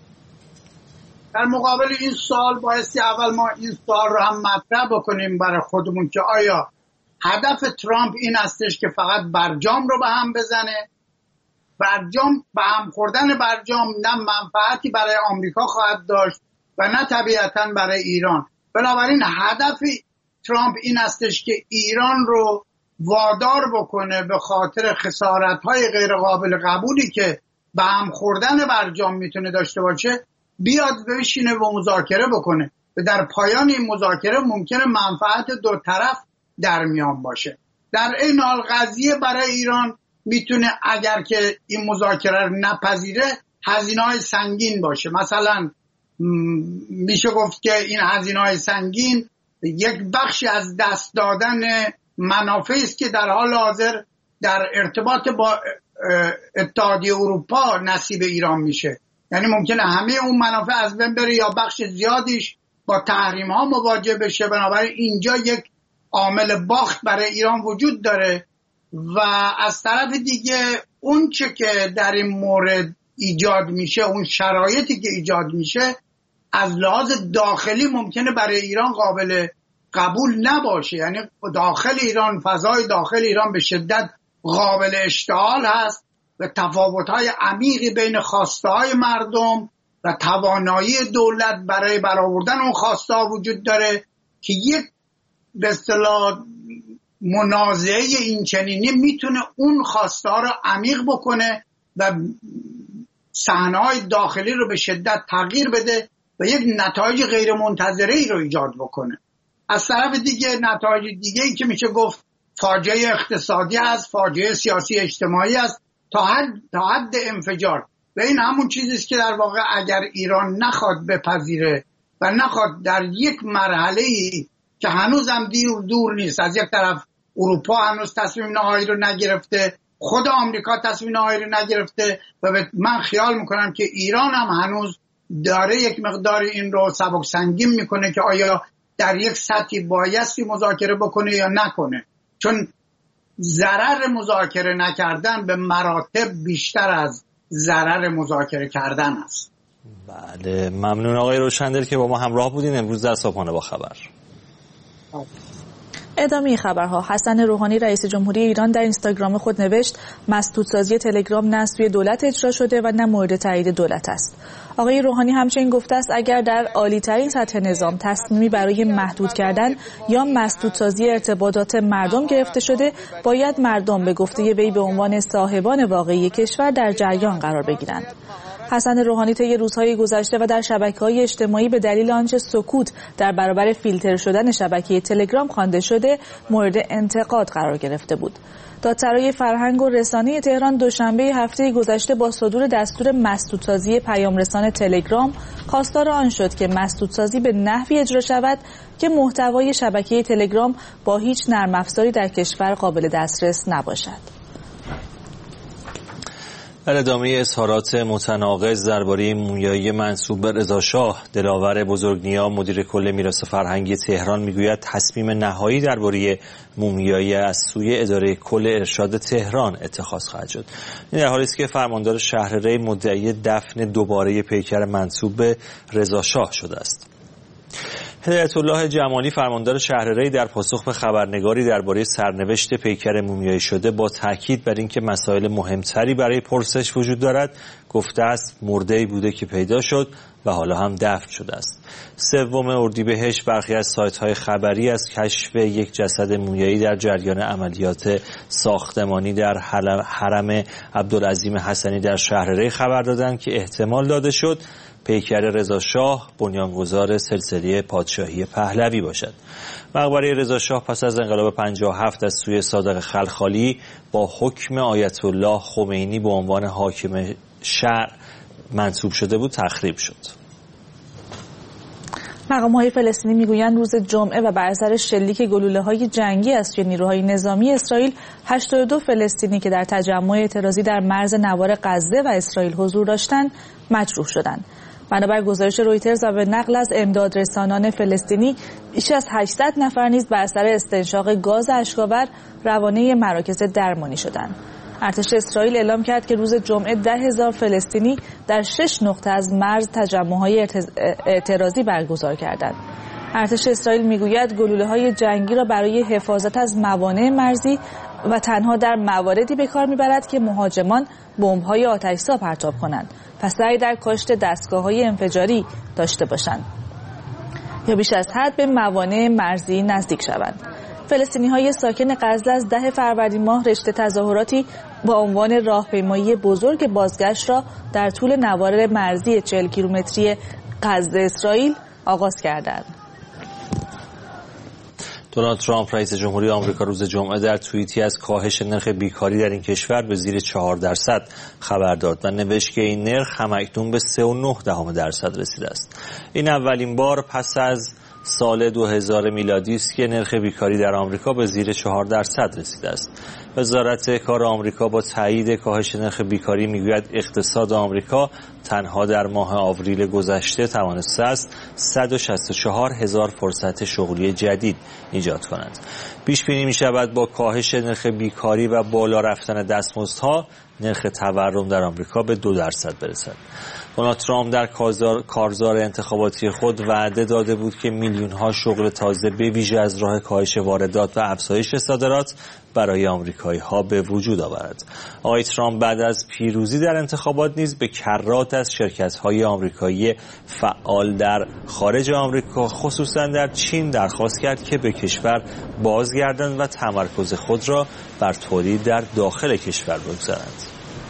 در مقابل این سوال بایستی اول ما این سوال رو هم مطرح بکنیم برای خودمون که آیا هدف ترامپ این استش که فقط برجام رو به هم بزنه؟ برجام به هم خوردن برجام نه منفعتی برای آمریکا خواهد داشت و نه طبیعتاً برای ایران. بنابراین هدف ترامپ این استش که ایران رو وادار بکنه به خاطر خسارت‌های غیر قابل قبولی که به هم خوردن برجام میتونه داشته باشه بیاد بشینه و مذاکره بکنه و در پایان این مذاکره ممکنه منفعت دو طرف در میان باشه. در این حال قضیه برای ایران میتونه اگر که این مذاکره رو نپذیره هزینه‌های سنگین باشه. مثلا میشه گفت که این هزینه‌های سنگین یک بخشی از دست دادن منافعی است که در حال حاضر در ارتباط با اتحادیه اروپا نصیب ایران میشه. یعنی ممکنه همه اون منافع از بین بره یا بخش زیادیش با تحریم ها مواجه بشه. بنابراین اینجا یک عامل باخت برای ایران وجود داره و از طرف دیگه اون چه که در این مورد ایجاد میشه، اون شرایطی که ایجاد میشه از لحاظ داخلی ممکنه برای ایران قابل قبول نباشه. یعنی داخل ایران، فضای داخل ایران به شدت قابل اشتعال هست و تفاوت‌های عمیقی بین خواسته‌های مردم و توانایی دولت برای برآوردن اون خواسته‌ها وجود داره که یک به اصطلاح منازعه این چنینی میتونه اون خواسته‌ها رو عمیق بکنه و صحنه‌های داخلی رو به شدت تغییر بده و یک نتایج غیر منتظره‌ای رو ایجاد بکنه. از طرف دیگه نتایج دیگه‌ای که میشه گفت فاجعه اقتصادی است، فاجعه سیاسی اجتماعی است تا حد انفجار و این همون چیزی است که در واقع اگر ایران نخواد بپذیره و نخواد در یک مرحله‌ای که هنوزم دور نیست، از یک طرف اروپا هنوز تصمیم نهایی رو نگرفته، خود آمریکا تصمیم نهایی رو نگرفته و من خیال میکنم که ایران هم هنوز داره یک مقدار این رو سبک سنگین میکنه که آیا در یک سطحی بایستی مذاکره بکنه یا نکنه، چون ضرر مذاکره نکردن به مراتب بیشتر از ضرر مذاکره کردن است. بله، ممنون آقای روشندل که با ما همراه بودین امروز در صبحانه با خبر. ادامه خبرها. حسن روحانی رئیس جمهوری ایران در اینستاگرام خود نوشت مسدودسازی تلگرام نه از سوی دولت اجرا شده و نه مورد تایید دولت است. آقای روحانی همچنین گفته است اگر در عالی‌ترین سطح نظام تصمیمی برای محدود کردن یا مسدودسازی ارتباطات مردم گرفته شده، باید مردم به گفته وی به عنوان صاحبان واقعی کشور در جریان قرار بگیرند. حسن روحانی طی روزهای گذشته و در شبکه‌های اجتماعی به دلیل آنچه سکوت در برابر فیلتر شدن شبکه تلگرام خوانده شده مورد انتقاد قرار گرفته بود. دادسرای فرهنگ و رسانه تهران دوشنبه هفته گذشته با صدور دستور مسدودسازی پیام‌رسان تلگرام خواستار آن شد که مسدودسازی به نحوی اجرا شود که محتوای شبکه تلگرام با هیچ نرم افزاری در کشور قابل دسترس نباشد. در ادامه اظهارات متناقض درباره مومیایی منسوب به رضا شاه، دلاور بزرگنیا مدیر کل میراث فرهنگی تهران میگوید تصمیم نهایی درباره مومیایی از سوی اداره کل ارشاد تهران اتخاذ خواهد شد. این در حالی است که فرماندار شهر ری مدعی دفن دوباره پیکر منسوب به رضا شاه شده است. هدایت الله جمالی فرماندار شهر ری در پاسخ به خبرنگاری درباره سرنوشت پیکر مومیایی شده با تاکید بر اینکه مسائل مهمتری برای پرسش وجود دارد گفته است مرده‌ای بوده که پیدا شد و حالا هم دفن شده است. 3 اردیبهشت برخی از سایت‌های خبری از کشف یک جسد مومیایی در جریان عملیات ساختمانی در حرم عبدالعظیم حسنی در شهر ری خبر دادند که احتمال داده شد پیکر رضا شاه بنیانگذار سلسله پادشاهی پهلوی باشد. مقبره رضا شاه پس از انقلاب 57 از سوی صادق خلخالی با حکم آیت الله خمینی به عنوان حاکم شهر منصوب شده بود تخریب شد. مقام‌های فلسطینی میگویند روز جمعه و بر اثر شلیک گلوله‌های جنگی از سوی نیروهای نظامی اسرائیل 82 فلسطینی که در تجمع اعتراضی در مرز نوار غزه و اسرائیل حضور داشتند مجروح شدند. بنابر گزارش رویترز و به نقل از امدادرسانان فلسطینی بیش از 800 نفر نیز بر اثر استنشاق گاز اشک‌آور روانه مراکز درمانی شدند. ارتش اسرائیل اعلام کرد که روز جمعه 10,000 فلسطینی در 6 نقطه از مرز تجمع‌های اعتراضی برگزار کردند. ارتش اسرائیل میگوید گلوله‌های جنگی را برای حفاظت از موانع مرزی و تنها در مواردی به کار میبرد که مهاجمان بمب‌های آتش‌زا پرتاب کنند و سعی در کاشت دستگاه‌های انفجاری داشته باشند یا بیش از حد به موانع مرزی نزدیک شوند. فلسطینی‌های ساکن غزه از 10 فروردین ماه رشته تظاهراتی با عنوان راهپیمایی بزرگ بازگشت را در طول نوار مرزی 40 کیلومتری غزه اسرائیل آغاز کردند. دونالد ترامپ رئیس جمهوری آمریکا روز جمعه در توییتی از کاهش نرخ بیکاری در این کشور به زیر 4% خبر داد و نوشت که این نرخ هم‌اکنون به 3.9% رسیده است. این اولین بار پس از سال 2000 میلادی است که نرخ بیکاری در آمریکا به زیر 4% رسیده است. وزارت کار آمریکا با تایید کاهش نرخ بیکاری میگوید اقتصاد آمریکا تنها در ماه آوریل گذشته توانسته است 164,000 فرصت شغلی جدید ایجاد کند. پیش بینی می شود با کاهش نرخ بیکاری و بالا رفتن دستمزدها نرخ تورم در آمریکا به 2% برسد. دونالد ترامپ در کارزار انتخاباتی خود وعده داده بود که میلیون‌ها شغل تازه به ویژه از راه کاهش واردات و افزایش صادرات برای آمریکایی‌ها به وجود آورد. آقای ترامپ بعد از پیروزی در انتخابات نیز به کرات از شرکت‌های آمریکایی فعال در خارج آمریکا خصوصاً در چین درخواست کرد که به کشور بازگردند و تمرکز خود را بر تولید در داخل کشور بگذارند.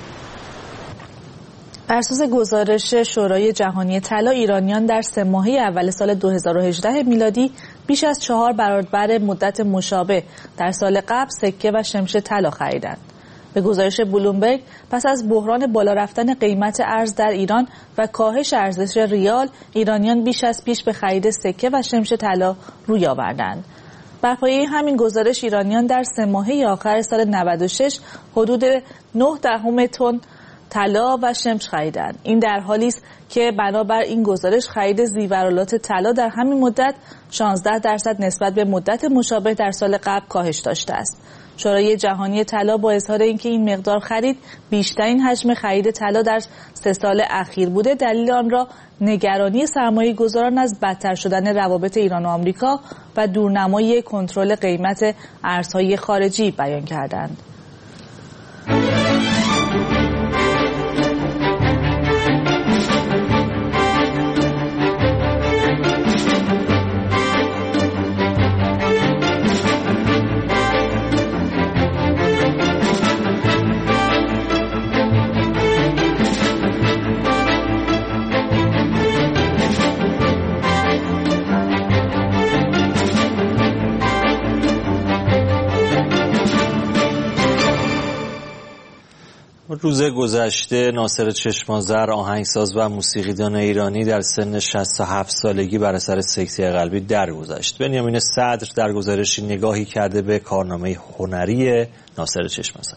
بر اساس گزارش شورای جهانی طلا، ایرانیان در 3 ماهه اول سال 2018 میلادی بیش از 4 برابر مدت مشابه در سال قبل سکه و شمش طلا خریدند. به گزارش بلومبرگ، پس از بحران بالا رفتن قیمت ارز در ایران و کاهش ارزش ریال، ایرانیان بیش از پیش به خرید سکه و شمش طلا روی آوردند. بر پایه همین گزارش ایرانیان در 3 ماهه آخر سال 96 حدود 0.9 تن طلا و شمش خریدند. این در حالی است که بنابر این گزارش خرید زیورالات طلا در همین مدت 16% نسبت به مدت مشابه در سال قبل کاهش داشته است. شورای جهانی طلا با اظهار اینکه این مقدار خرید بیشترین حجم خرید طلا در 3 سال اخیر بوده، دلیل آن را نگرانی سرمایه‌گذاران از بدتر شدن روابط ایران و آمریکا و دورنمایی کنترل قیمت ارزهای خارجی بیان کردند. روز گذشته ناصر چشمازر، آهنگساز و موسیقیدان ایرانی در سن 67 سالگی بر اثر سکته قلبی درگذشت. بنیامین صدر در گزارشی نگاهی کرده به کارنامه هنری ناصر چشمازر.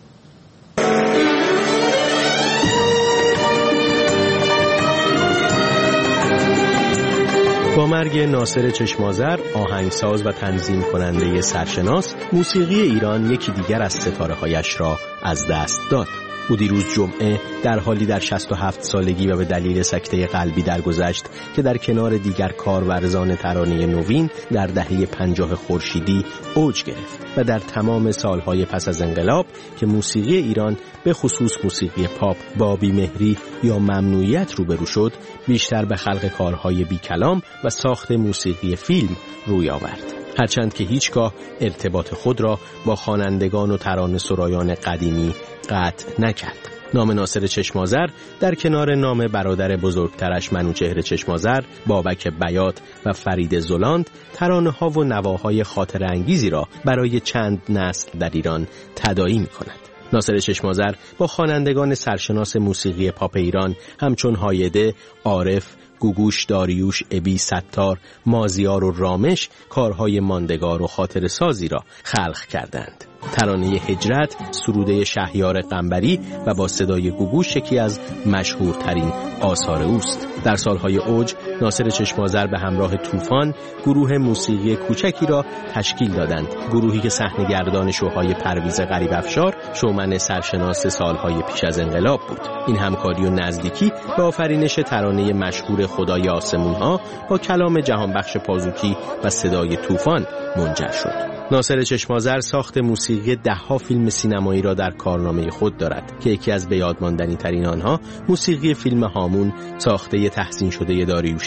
با مرگ ناصر چشمازر، آهنگساز و تنظیم کننده سرشناس، موسیقی ایران یکی دیگر از ستاره‌هایش را از دست داد. او دیروز جمعه در حالی در 67 سالگی و به دلیل سکته قلبی درگذشت که در کنار دیگر کارورزان ترانه نوین در دهه 50 خورشیدی اوج گرفت و در تمام سالهای پس از انقلاب که موسیقی ایران به خصوص موسیقی پاپ با بی‌مهری یا ممنوعیت روبرو شد، بیشتر به خلق کارهای بی کلام و ساخت موسیقی فیلم روی آورد. هرچند که هیچگاه ارتباط خود را با خوانندگان و ترانه سرایان قدیمی قطع نکرد. نام ناصر چشمازر در کنار نام برادر بزرگترش منوچهر چشمازر، بابک بیات و فرید زلاند ترانه‌ها و نواهای خاطر انگیزی را برای چند نسل در ایران تداعی می‌کند. ناصر چشمازر با خوانندگان سرشناس موسیقی پاپ ایران همچون هایده، عارف، گوگوش، داریوش، ابی، ستار، مازیار و رامش کارهای ماندگار و خاطر سازی را خلق کردند. ترانه هجرت سروده شهریار قنبری و با صدای گوگوش یکی از مشهورترین آثار اوست. در سالهای اوج ناصر چشمازر به همراه طوفان گروه موسیقی کوچکی را تشکیل دادند، گروهی که صحنه‌گردان شوهای پرویز غریب‌افشار، شومن سرشناس سالهای پیش از انقلاب بود. این همکاری و نزدیکی به آفرینش ترانه مشهور خدای آسمون‌ها با کلام جهانبخش پازوکی و صدای طوفان منجر شد. ناصر چشمازر ساخت موسیقی 10 فیلم سینمایی را در کارنامه خود دارد که یکی از به یاد ماندنی ترین آنها موسیقی فیلم هامون ساخته تحسین شده داریوش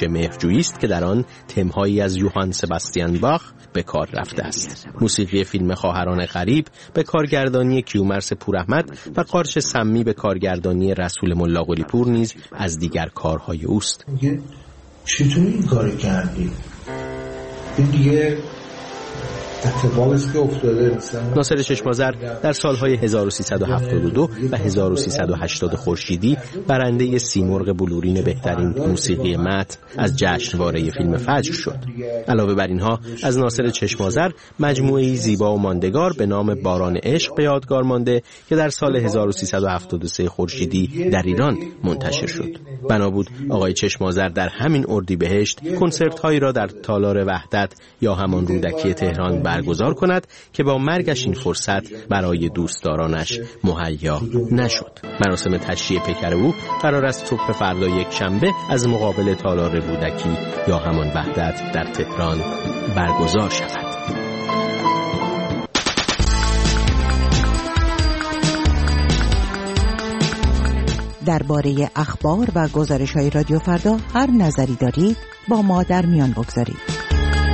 نقاشی مهرجویی است که در آن تم‌هایی از یوهان سباستیان باخ به کار رفته است. موسیقی فیلم خواهران غریب به کارگردانی کیومرث پوراحمد و قارچ سمی به کارگردانی رسول ملا قلی پور نیز از دیگر کارهای اوست. چطور این کار کردی؟ این دیگه اتفاقی که افتاده. ناصر چشم‌آذر در سالهای 1372 و 1380 خورشیدی برنده سیمرغ بلورین بهترین موسیقی متن از جشنواره فیلم فجر شد. علاوه بر اینها از ناصر چشم‌آذر مجموعه‌ای زیبا و ماندگار به نام باران عشق به یادگار مانده که در سال 1373 خورشیدی در ایران منتشر شد. بنا بود آقای چشم‌آذر در همین اردیبهشت کنسرت‌هایی را در تالار وحدت یا همان رودکی تهران برگزار کند که با مرگش این فرصت برای دوستدارانش مهیا نشد. مراسم تشییع پیکر او قرار است صبح فردا یک شنبه از مقابل تالار رودکی یا همان وحدت در تهران برگزار شود. درباره اخبار و گزارش‌های رادیو فردا هر نظری دارید با ما در میان بگذارید.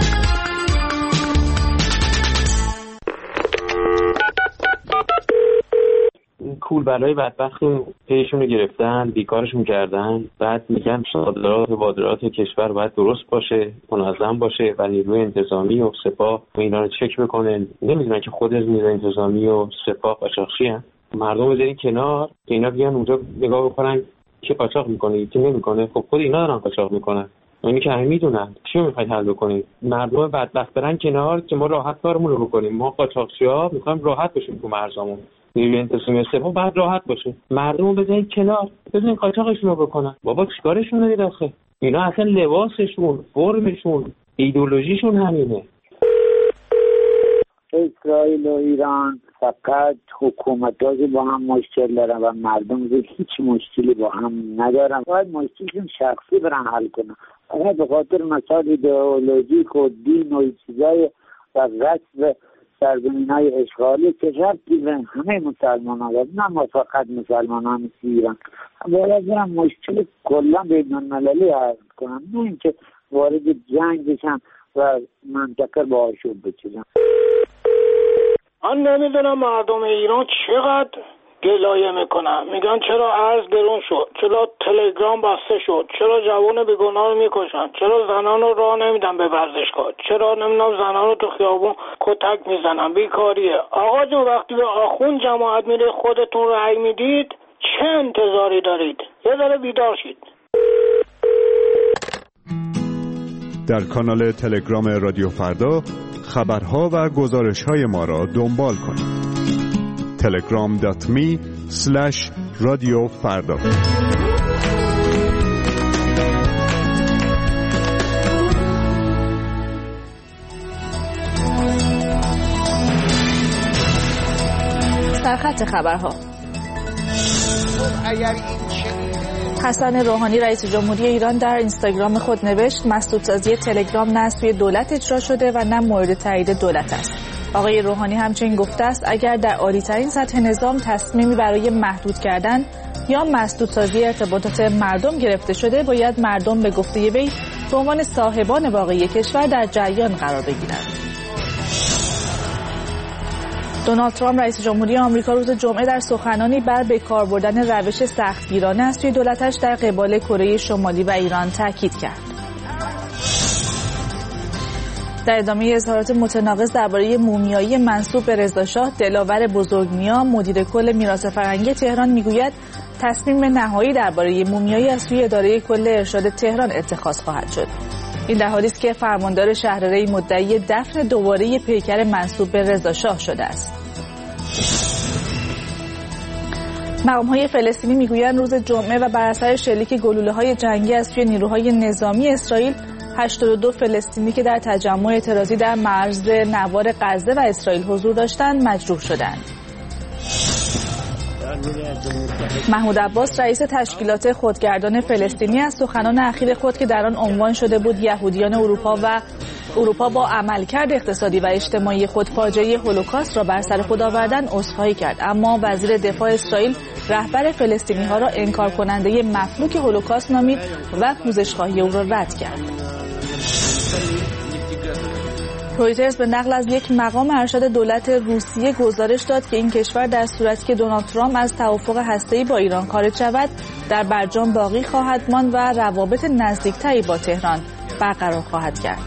کول برای بدبخت پیشونو گرفتن، بیکارشون کردن، بعد میگن صادرات و واردات کشور باید درست باشه، منظم باشه و نیروی انتظامی و سپاه اینا رو چک بکنن. نمیدونن که خود نیروی انتظامی و سپاه قاچاقچی ان. مردم بذارین کنار که اینا بیان اونجا نگاه بکنن که قاچاق میکنه که نمیکنه. خب خود اینا دارن قاچاق میکنن. اونی که همه میدونن. چی میخواید حل بکنید؟ مردم بدبخت برن کنار که ما راحت کارمون رو بکنیم. ما قاچاقچی‌ها میخوایم راحت بشیم تو مرزامون. نیروی انتظامی سپاه باید راحت باشه. مردم بذارید کنار، بذارین قاچاقشون رو بکنن. بابا چیکارشون دارید آخه؟ اینا اصلا لباسشون، فرمشون، ایدئولوژیشون همینه. اسرائیل و ایران فقط حکومت‌ها با هم مشکل دارن و مردم هیچ مشکلی با هم ندارن. باید مشکلشون شخصی برن حل کنن. فقط به خاطر مسائل ایدئولوژیک و دین و چیزای و غصب سرزمین‌های اشغالی که ربطی به همه مسلمان‌ها داره، نه فقط مسلمانان ایران. باید برن مشکل کلا بین‌المللی حل کنن، نه اینکه وارد جنگ بشن و منطقه با آشوب بچینن. من نمیدونم مردم ایران چقدر گلایه میکنن، میگن چرا ارز گرون شد، چرا تلگرام بسته شد، چرا جوان بیگناه رو میکشن، چرا زنان رو راه نمیدن به ورزشگاه، چرا نمیدونم زنان رو تو خیابون کتک میزنن، بیکاریه. آقا جون وقتی به آخوند جماعت میره خودتون رأی میدید چه انتظاری دارید؟ یه ذره بیدار شید. در کانال تلگرام رادیو فردا خبرها و گزارش‌های ما را دنبال کنید. telegram.me/radiofarda. سرخط خبرها. حسن روحانی رئیس جمهوری ایران در اینستاگرام خود نوشت مسدودسازی تلگرام نه از سوی دولت اجرا شده و نه مورد تایید دولت است. آقای روحانی همچنین گفته است اگر در عالی‌ترین سطح نظام تصمیمی برای محدود کردن یا مسدودسازی ارتباطات مردم گرفته شده باید مردم به گفته وی به عنوان صاحبان واقعی کشور در جریان قرار بگیرند. دونالد ترامپ رئیس جمهوری آمریکا روز جمعه در سخنانی بر به کار بردن روش سختگیرانه از سوی دولتش در قبال کره شمالی و ایران تاکید کرد. در ادامه اظهارات متناقض درباره مومیایی منسوب به رضاشاه، دلاور بزرگنیا مدیر کل میراث فرهنگی تهران میگوید تصمیم نهایی درباره مومیایی از سوی اداره کل ارشاد تهران اتخاذ خواهد شد. این در حالی است که فرماندار شهر ری مدعی دفن دوباره پیکر منسوب به رضاشاه شده است. مقام‌های فلسطینی میگویند روز جمعه و بر اثر شلیک گلوله‌های جنگی از سوی نیروهای نظامی اسرائیل 82 فلسطینی که در تجمع اعتراضی در مرز نوار غزه و اسرائیل حضور داشتند مجروح شدند. محمود عباس رئیس تشکیلات خودگردان فلسطینی از سخنان اخیر خود که در آن عنوان شده بود یهودیان اروپا و اروپا با عملکرد اقتصادی و اجتماعی خود فاجعه هولوکاست را بر سر خود آوردن عذرخواهی کرد، اما وزیر دفاع اسرائیل رهبر فلسطینی‌ها را انکار کننده مفلوک هولوکاست نامید و پوزش‌خواهی او را رد کرد. رویترز به نقل از یک مقام ارشد دولت روسیه گزارش داد که این کشور در صورتی که دونالد ترامپ از توافق هسته‌ای با ایران خارج شود در برجام باقی خواهد ماند و روابط نزدیکتری با تهران برقرار خواهد کرد.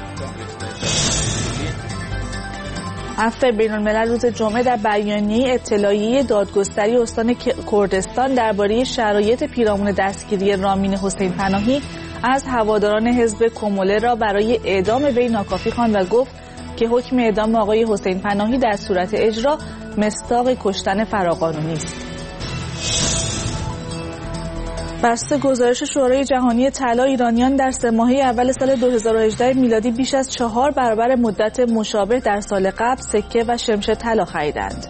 عفو بین‌الملل روز جمعه در بیانیه اطلاعیه دادگستری استان کردستان درباره شرایط پیرامون دستگیری رامین حسین پناهی از هواداران حزب کموله را برای اعدام وی ناکافی خواند و گفت که حکم اعدام آقای حسین پناهی در صورت اجرا مصداق کشتن فراقانونی است. بر اساس گزارش شورای جهانی طلا، ایرانیان در 3 ماهه اول سال 2018 میلادی بیش از 4 برابر مدت مشابه در سال قبل سکه و شمش طلا خریدند.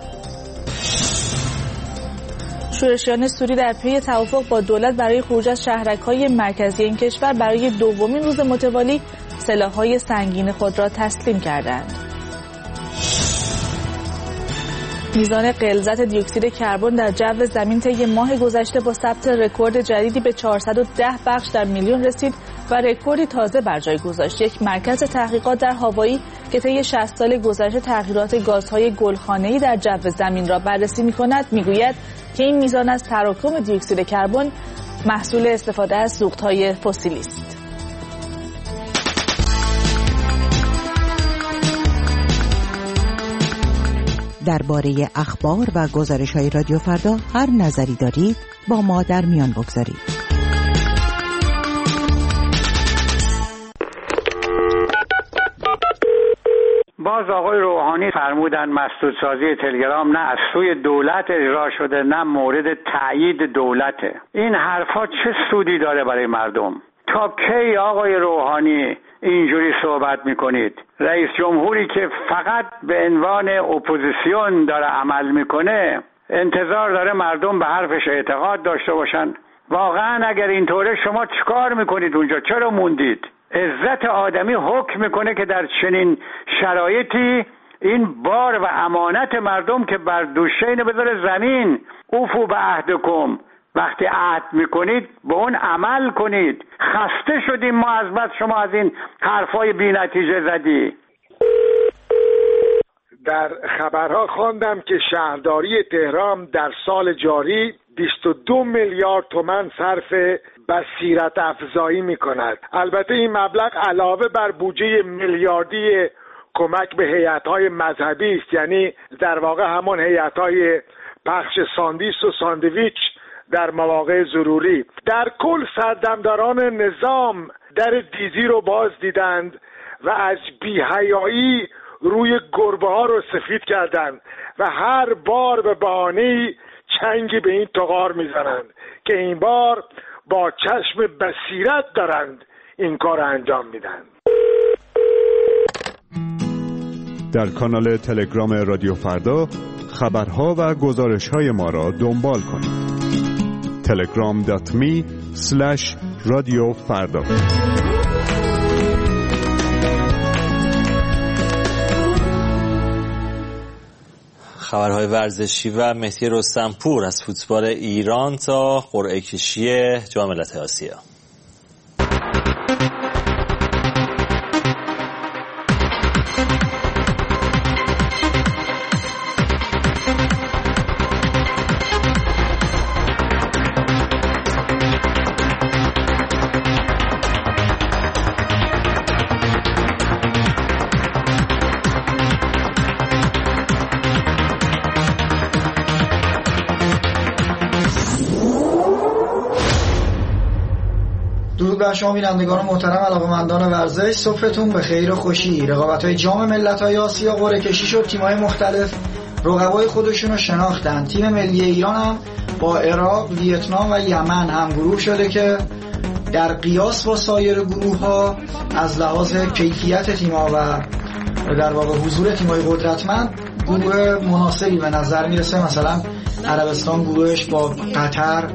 شورشیان سوری در پی توافق با دولت برای خروج از شهرک‌های مرکزی این کشور برای دومین روز متوالی سلاح‌های سنگین خود را تسلیم کردند. میزان غلظت دیوکسید کربن در جو زمین طی ماه گذشته با ثبت رکورد جدیدی به 410 بخش در میلیون رسید و رکوردی تازه بر جای گذاشت. یک مرکز تحقیقات در هاوایی که طی 60 سال گذشته تغییرات گازهای گلخانه‌ای در جو زمین را بررسی می‌کند می‌گوید که این میزان از تراکم دیوکسید کربن محصول استفاده از سوخت‌های فسیلی است. درباره اخبار و گزارش‌های رادیو فردا هر نظری دارید با ما در میان بگذارید. باز آقای روحانی فرمودن مسدودسازی تلگرام نه از سوی دولت اجرا شده نه مورد تایید دولته. این حرفا چه سودی داره برای مردم؟ تا کی آقای روحانی اینجوری صحبت میکنید؟ رئیس جمهوری که فقط به عنوان اپوزیسیون داره عمل میکنه انتظار داره مردم به حرفش اعتقاد داشته باشن؟ واقعا اگر اینطوره شما چیکار میکنید اونجا؟ چرا موندید؟ عزت آدمی حکم میکنه که در چنین شرایطی این بار و امانت مردم که بر دوشه اینو بذاره زمین. اوفو به عهدکم، وقتی عهد میکنید به اون عمل کنید. خسته شدیم ما از بس شما از این حرفای بی نتیجه زدی. در خبرها خواندم که شهرداری تهران در سال جاری 22 میلیارد تومان صرف بصیرت افزایی می کند. البته این مبلغ علاوه بر بودجه میلیاردی کمک به هیئت‌های مذهبی است، یعنی در واقع همان هیئت‌های پخش ساندویچ و ساندویچ در مواقع ضروری. در کل سردمداران نظام در دیزی رو باز دیدند و از بی‌حیایی روی گربه ها رو سفید کردند و هر بار به بهانه‌ای چنگی به این تغار میزنند که این بار با چشم بصیرت دارند این کار انجام میدن. در کانال تلگرام رادیو فردا خبرها و گزارش‌های ما را دنبال کنید. telegram.me/radiofarda. خبرهای ورزشی و مهدی رستمپور از فوتبال ایران تا قرعه کشی جام ملت‌های آسیا. بر شما بینندگان محترم علاقه‌مندان ورزش، صبحتون به خیر و خوشی. رقابت‌های جام ملت‌های آسیا قرعه کشی شد. تیم‌های مختلف رقبای خودشون رو شناختن. تیم ملی ایران هم با عراق، ویتنام و یمن هم گروه شده که در قیاس با سایر گروه‌ها از لحاظ کیفیت تیم‌ها و در واقع حضور تیم‌های قدرتمند گروه مناسبی به نظر میرسه. مثلا عربستان گروهش با قطر،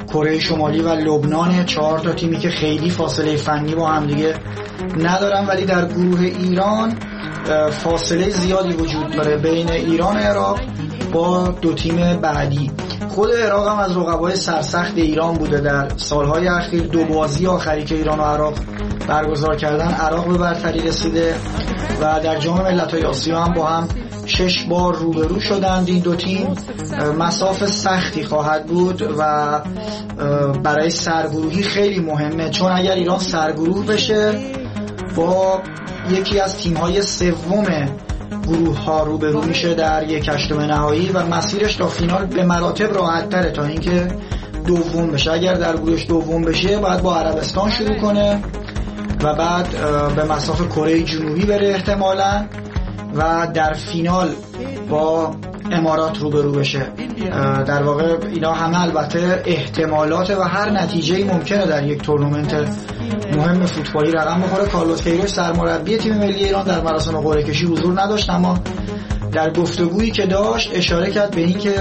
کره شمالی و لبنان، 4 تا تیمی که خیلی فاصله فنی با هم دیگه ندارن، ولی در گروه ایران فاصله زیادی وجود داره بین ایران و عراق با 2 تیم بعدی. خود عراق هم از رقبای سرسخت ایران بوده در سالهای اخیر. 2 بازی آخری که ایران و عراق برگزار کردن، عراق به برتری رسیده و در جام ملت‌های آسیا هم با هم 6 بار روبرو شدند. این 2 تیم مسافت سختی خواهد بود و برای سرگروهی خیلی مهمه، چون اگر ایران سرگروه بشه با یکی از تیم‌های سوم گروه ها روبرو میشه در 1/8 نهایی و مسیرش تا فینال به مراتب راحت تره تا اینکه دوم بشه. اگر در گروهش دوم بشه باید با عربستان شروع کنه و بعد به مسافت کره جنوبی بره احتمالاً و در فینال با امارات روبرو بشه. در واقع اینا همه البته احتمالات و هر نتیجه‌ای ممکنه در یک تورنمنت مهم فوتبالی رقم بخوره. کارلوس کیروش سرمربی تیم ملی ایران در مراسم قرعه کشی حضور نداشت، اما در گفتگویی که داشت اشاره کرد به این که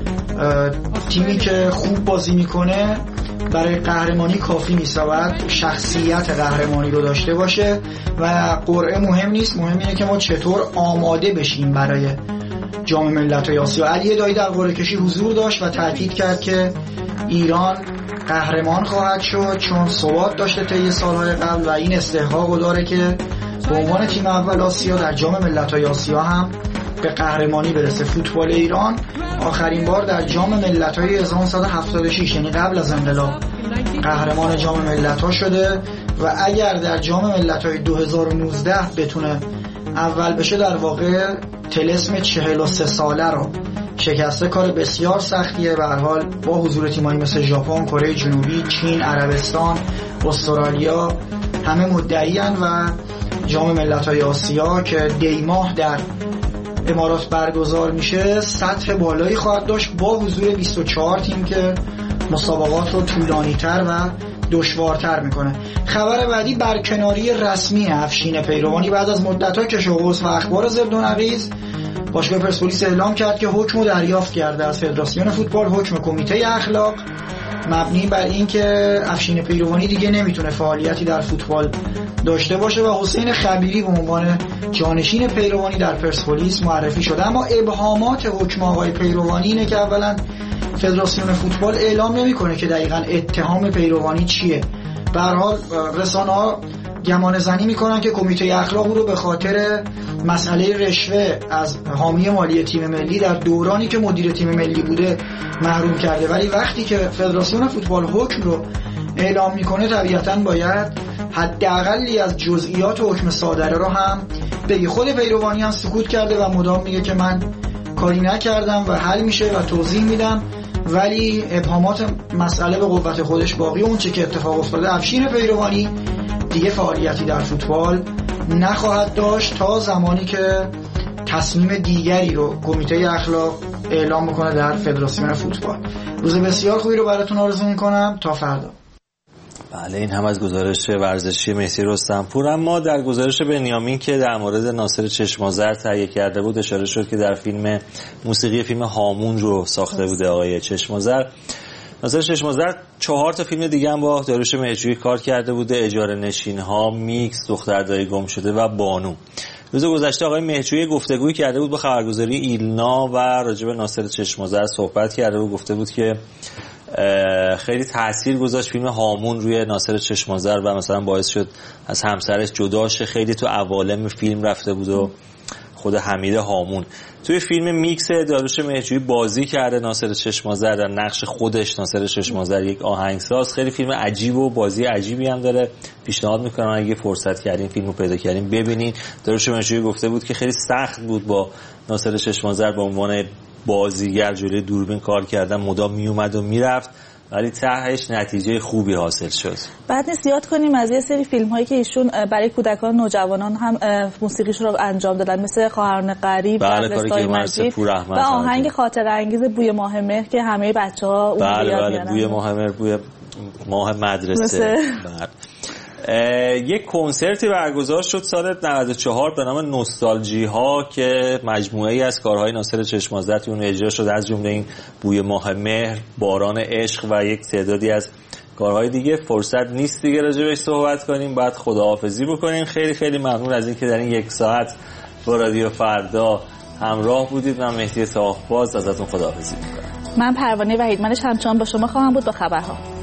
تیمی که خوب بازی میکنه برای قهرمانی کافی نیست و باید شخصیت قهرمانی رو داشته باشه و قرعه مهم نیست، مهم اینه که ما چطور آماده بشیم برای جام ملت‌های آسیا. علی دایی در قرعه کشی حضور داشت و تاکید کرد که ایران قهرمان خواهد شد چون ثبات داشته طی سالهای قبل و این استحقاق داره که به عنوان تیم اول آسیا در جام ملت‌های آسیا هم به قهرمانی برسه. فوتبال ایران آخرین بار در جام ملت‌های 1976 یعنی قبل از انقلاب قهرمان جام ملت‌ها شده و اگر در جام ملت‌های 2019 بتونه اول بشه در واقع طلسم 43 ساله رو شکسته. کار بسیار سختیه. به هر حال با حضور تیمایی مثل ژاپن، کره جنوبی، چین، عربستان، استرالیا همه مدعیان و جام ملت‌های آسیا که دی ماه در امارات برگزار میشه سطح بالایی خواهد داشت با حضور 24 تیم که مسابقات رو طولانی‌تر و دشوارتر میکنه. خبر بعدی برکناری رسمی افشین پیروانی بعد از مدت‌ها کش و قوس و اخبار ضد و نقیض. باشگاه پرسپولیس اعلام کرد که حکم رو دریافت کرده از فدراسیون فوتبال، حکم کمیته اخلاق مبنی بر این که افشین پیروانی دیگه نمیتونه فعالیتی در فوتبال داشته باشه و حسین خبیری به عنوان جانشین پیروانی در پرسپولیس معرفی شده. اما ابهامات حکم آقای پیروانی اینه که اولا فدراسیون فوتبال اعلام نمیکنه که دقیقاً اتهام پیروانی چیه. به هر حال رسانه‌ها گمان زنی میکنن که کمیته اخلاق رو به خاطر مسئله رشوه از حامی مالی تیم ملی در دورانی که مدیر تیم ملی بوده محروم کرده، ولی وقتی که فدراسیون فوتبال حکم رو اعلام میکنه طبیعتاً باید حداقلی از جزئیات حکم صادره رو هم بگه. خود پیروانی هم سکوت کرده و مدام میگه که من کاری نکردم و حل میشه و توضیح میدم، ولی ابهامات مسئله به قوت خودش باقی. اون چه که اتفاق افتاده، افشین پیروانی دیگه فعالیتی در فوتبال نخواهد داشت تا زمانی که تصمیم دیگری رو کمیته اخلاق اعلام میکنه در فدراسیون فوتبال. روز بسیار خوبی رو براتون آرزو میکنم تا فردا. بله، این هم از گزارش ورزشی مهدی رستمپور. اما در گزارش بنیامین که در مورد ناصر چشم‌آذر تهیه کرده بود اشاره شد که در فیلم موسیقی فیلم هامون رو ساخته بوده آقای چشم‌آذر. ناصر چشم‌آذر 4 تا فیلم دیگه هم با داریوش مهرجویی کار کرده بوده: اجاره نشین‌ها، میکس، دختردای گم شده و بانو. روز گذشته آقای مهرجویی گفتگویی کرده بود با خبرگزاری ایلنا و راجع به ناصر چشم‌آذر صحبت کرده بود. گفته بود که خیلی تأثیر گذاشت فیلم هامون روی ناصر چشم‌آذر و مثلا باعث شد از همسرش جدا شه. خیلی تو عوالم فیلم رفته بود و خود حمید هامون. توی فیلم میکس داریوش مهرجویی بازی کرده ناصر چشم‌آذر در نقش خودش. ناصر چشم‌آذر یک آهنگساز. خیلی فیلم عجیب و بازی عجیبی هم داره. پیشنهاد میکنم اگه فرصت کردین فیلمو پیدا کردین ببینین. داریوش مهرجویی گفته بود که خیلی سخت بود با ناصر چشم‌آذر به عنوان بازیگر جلوی دوربین کار کردن، مدام میومد و میرفت ولی تهش نتیجه خوبی حاصل شد. بعد نیست یاد کنیم از یه سری فیلم هایی که ایشون برای کودکان نوجوانان هم موسیقیش رو انجام دادن، مثل خواهران غریب، بله، مجید و آهنگ خاطره انگیز بوی ماه مهر که همه بچه‌ها اون بله بوی ماه مهر، بوی ماه مدرسه. یک کنسرتی برگزار شد سال 94 به نام نوستالژی ها که مجموعه‌ای از کارهای ناصر چشم‌آذر اون اجرا شد، از جمله این بوی ماه مهر، باران عشق و یک تعدادی از کارهای دیگه. فرصت نیست دیگه راجع بهش صحبت کنیم، بعد خداحافظی بکنیم. خیلی خیلی ممنون از اینکه در این یک ساعت با رادیو فردا همراه بودید. من مهدی ساخت‌باز ازتون خداحافظی می‌کنم. من پروانه وحیدمنش همچنان با شما خواهم بود با خبرها.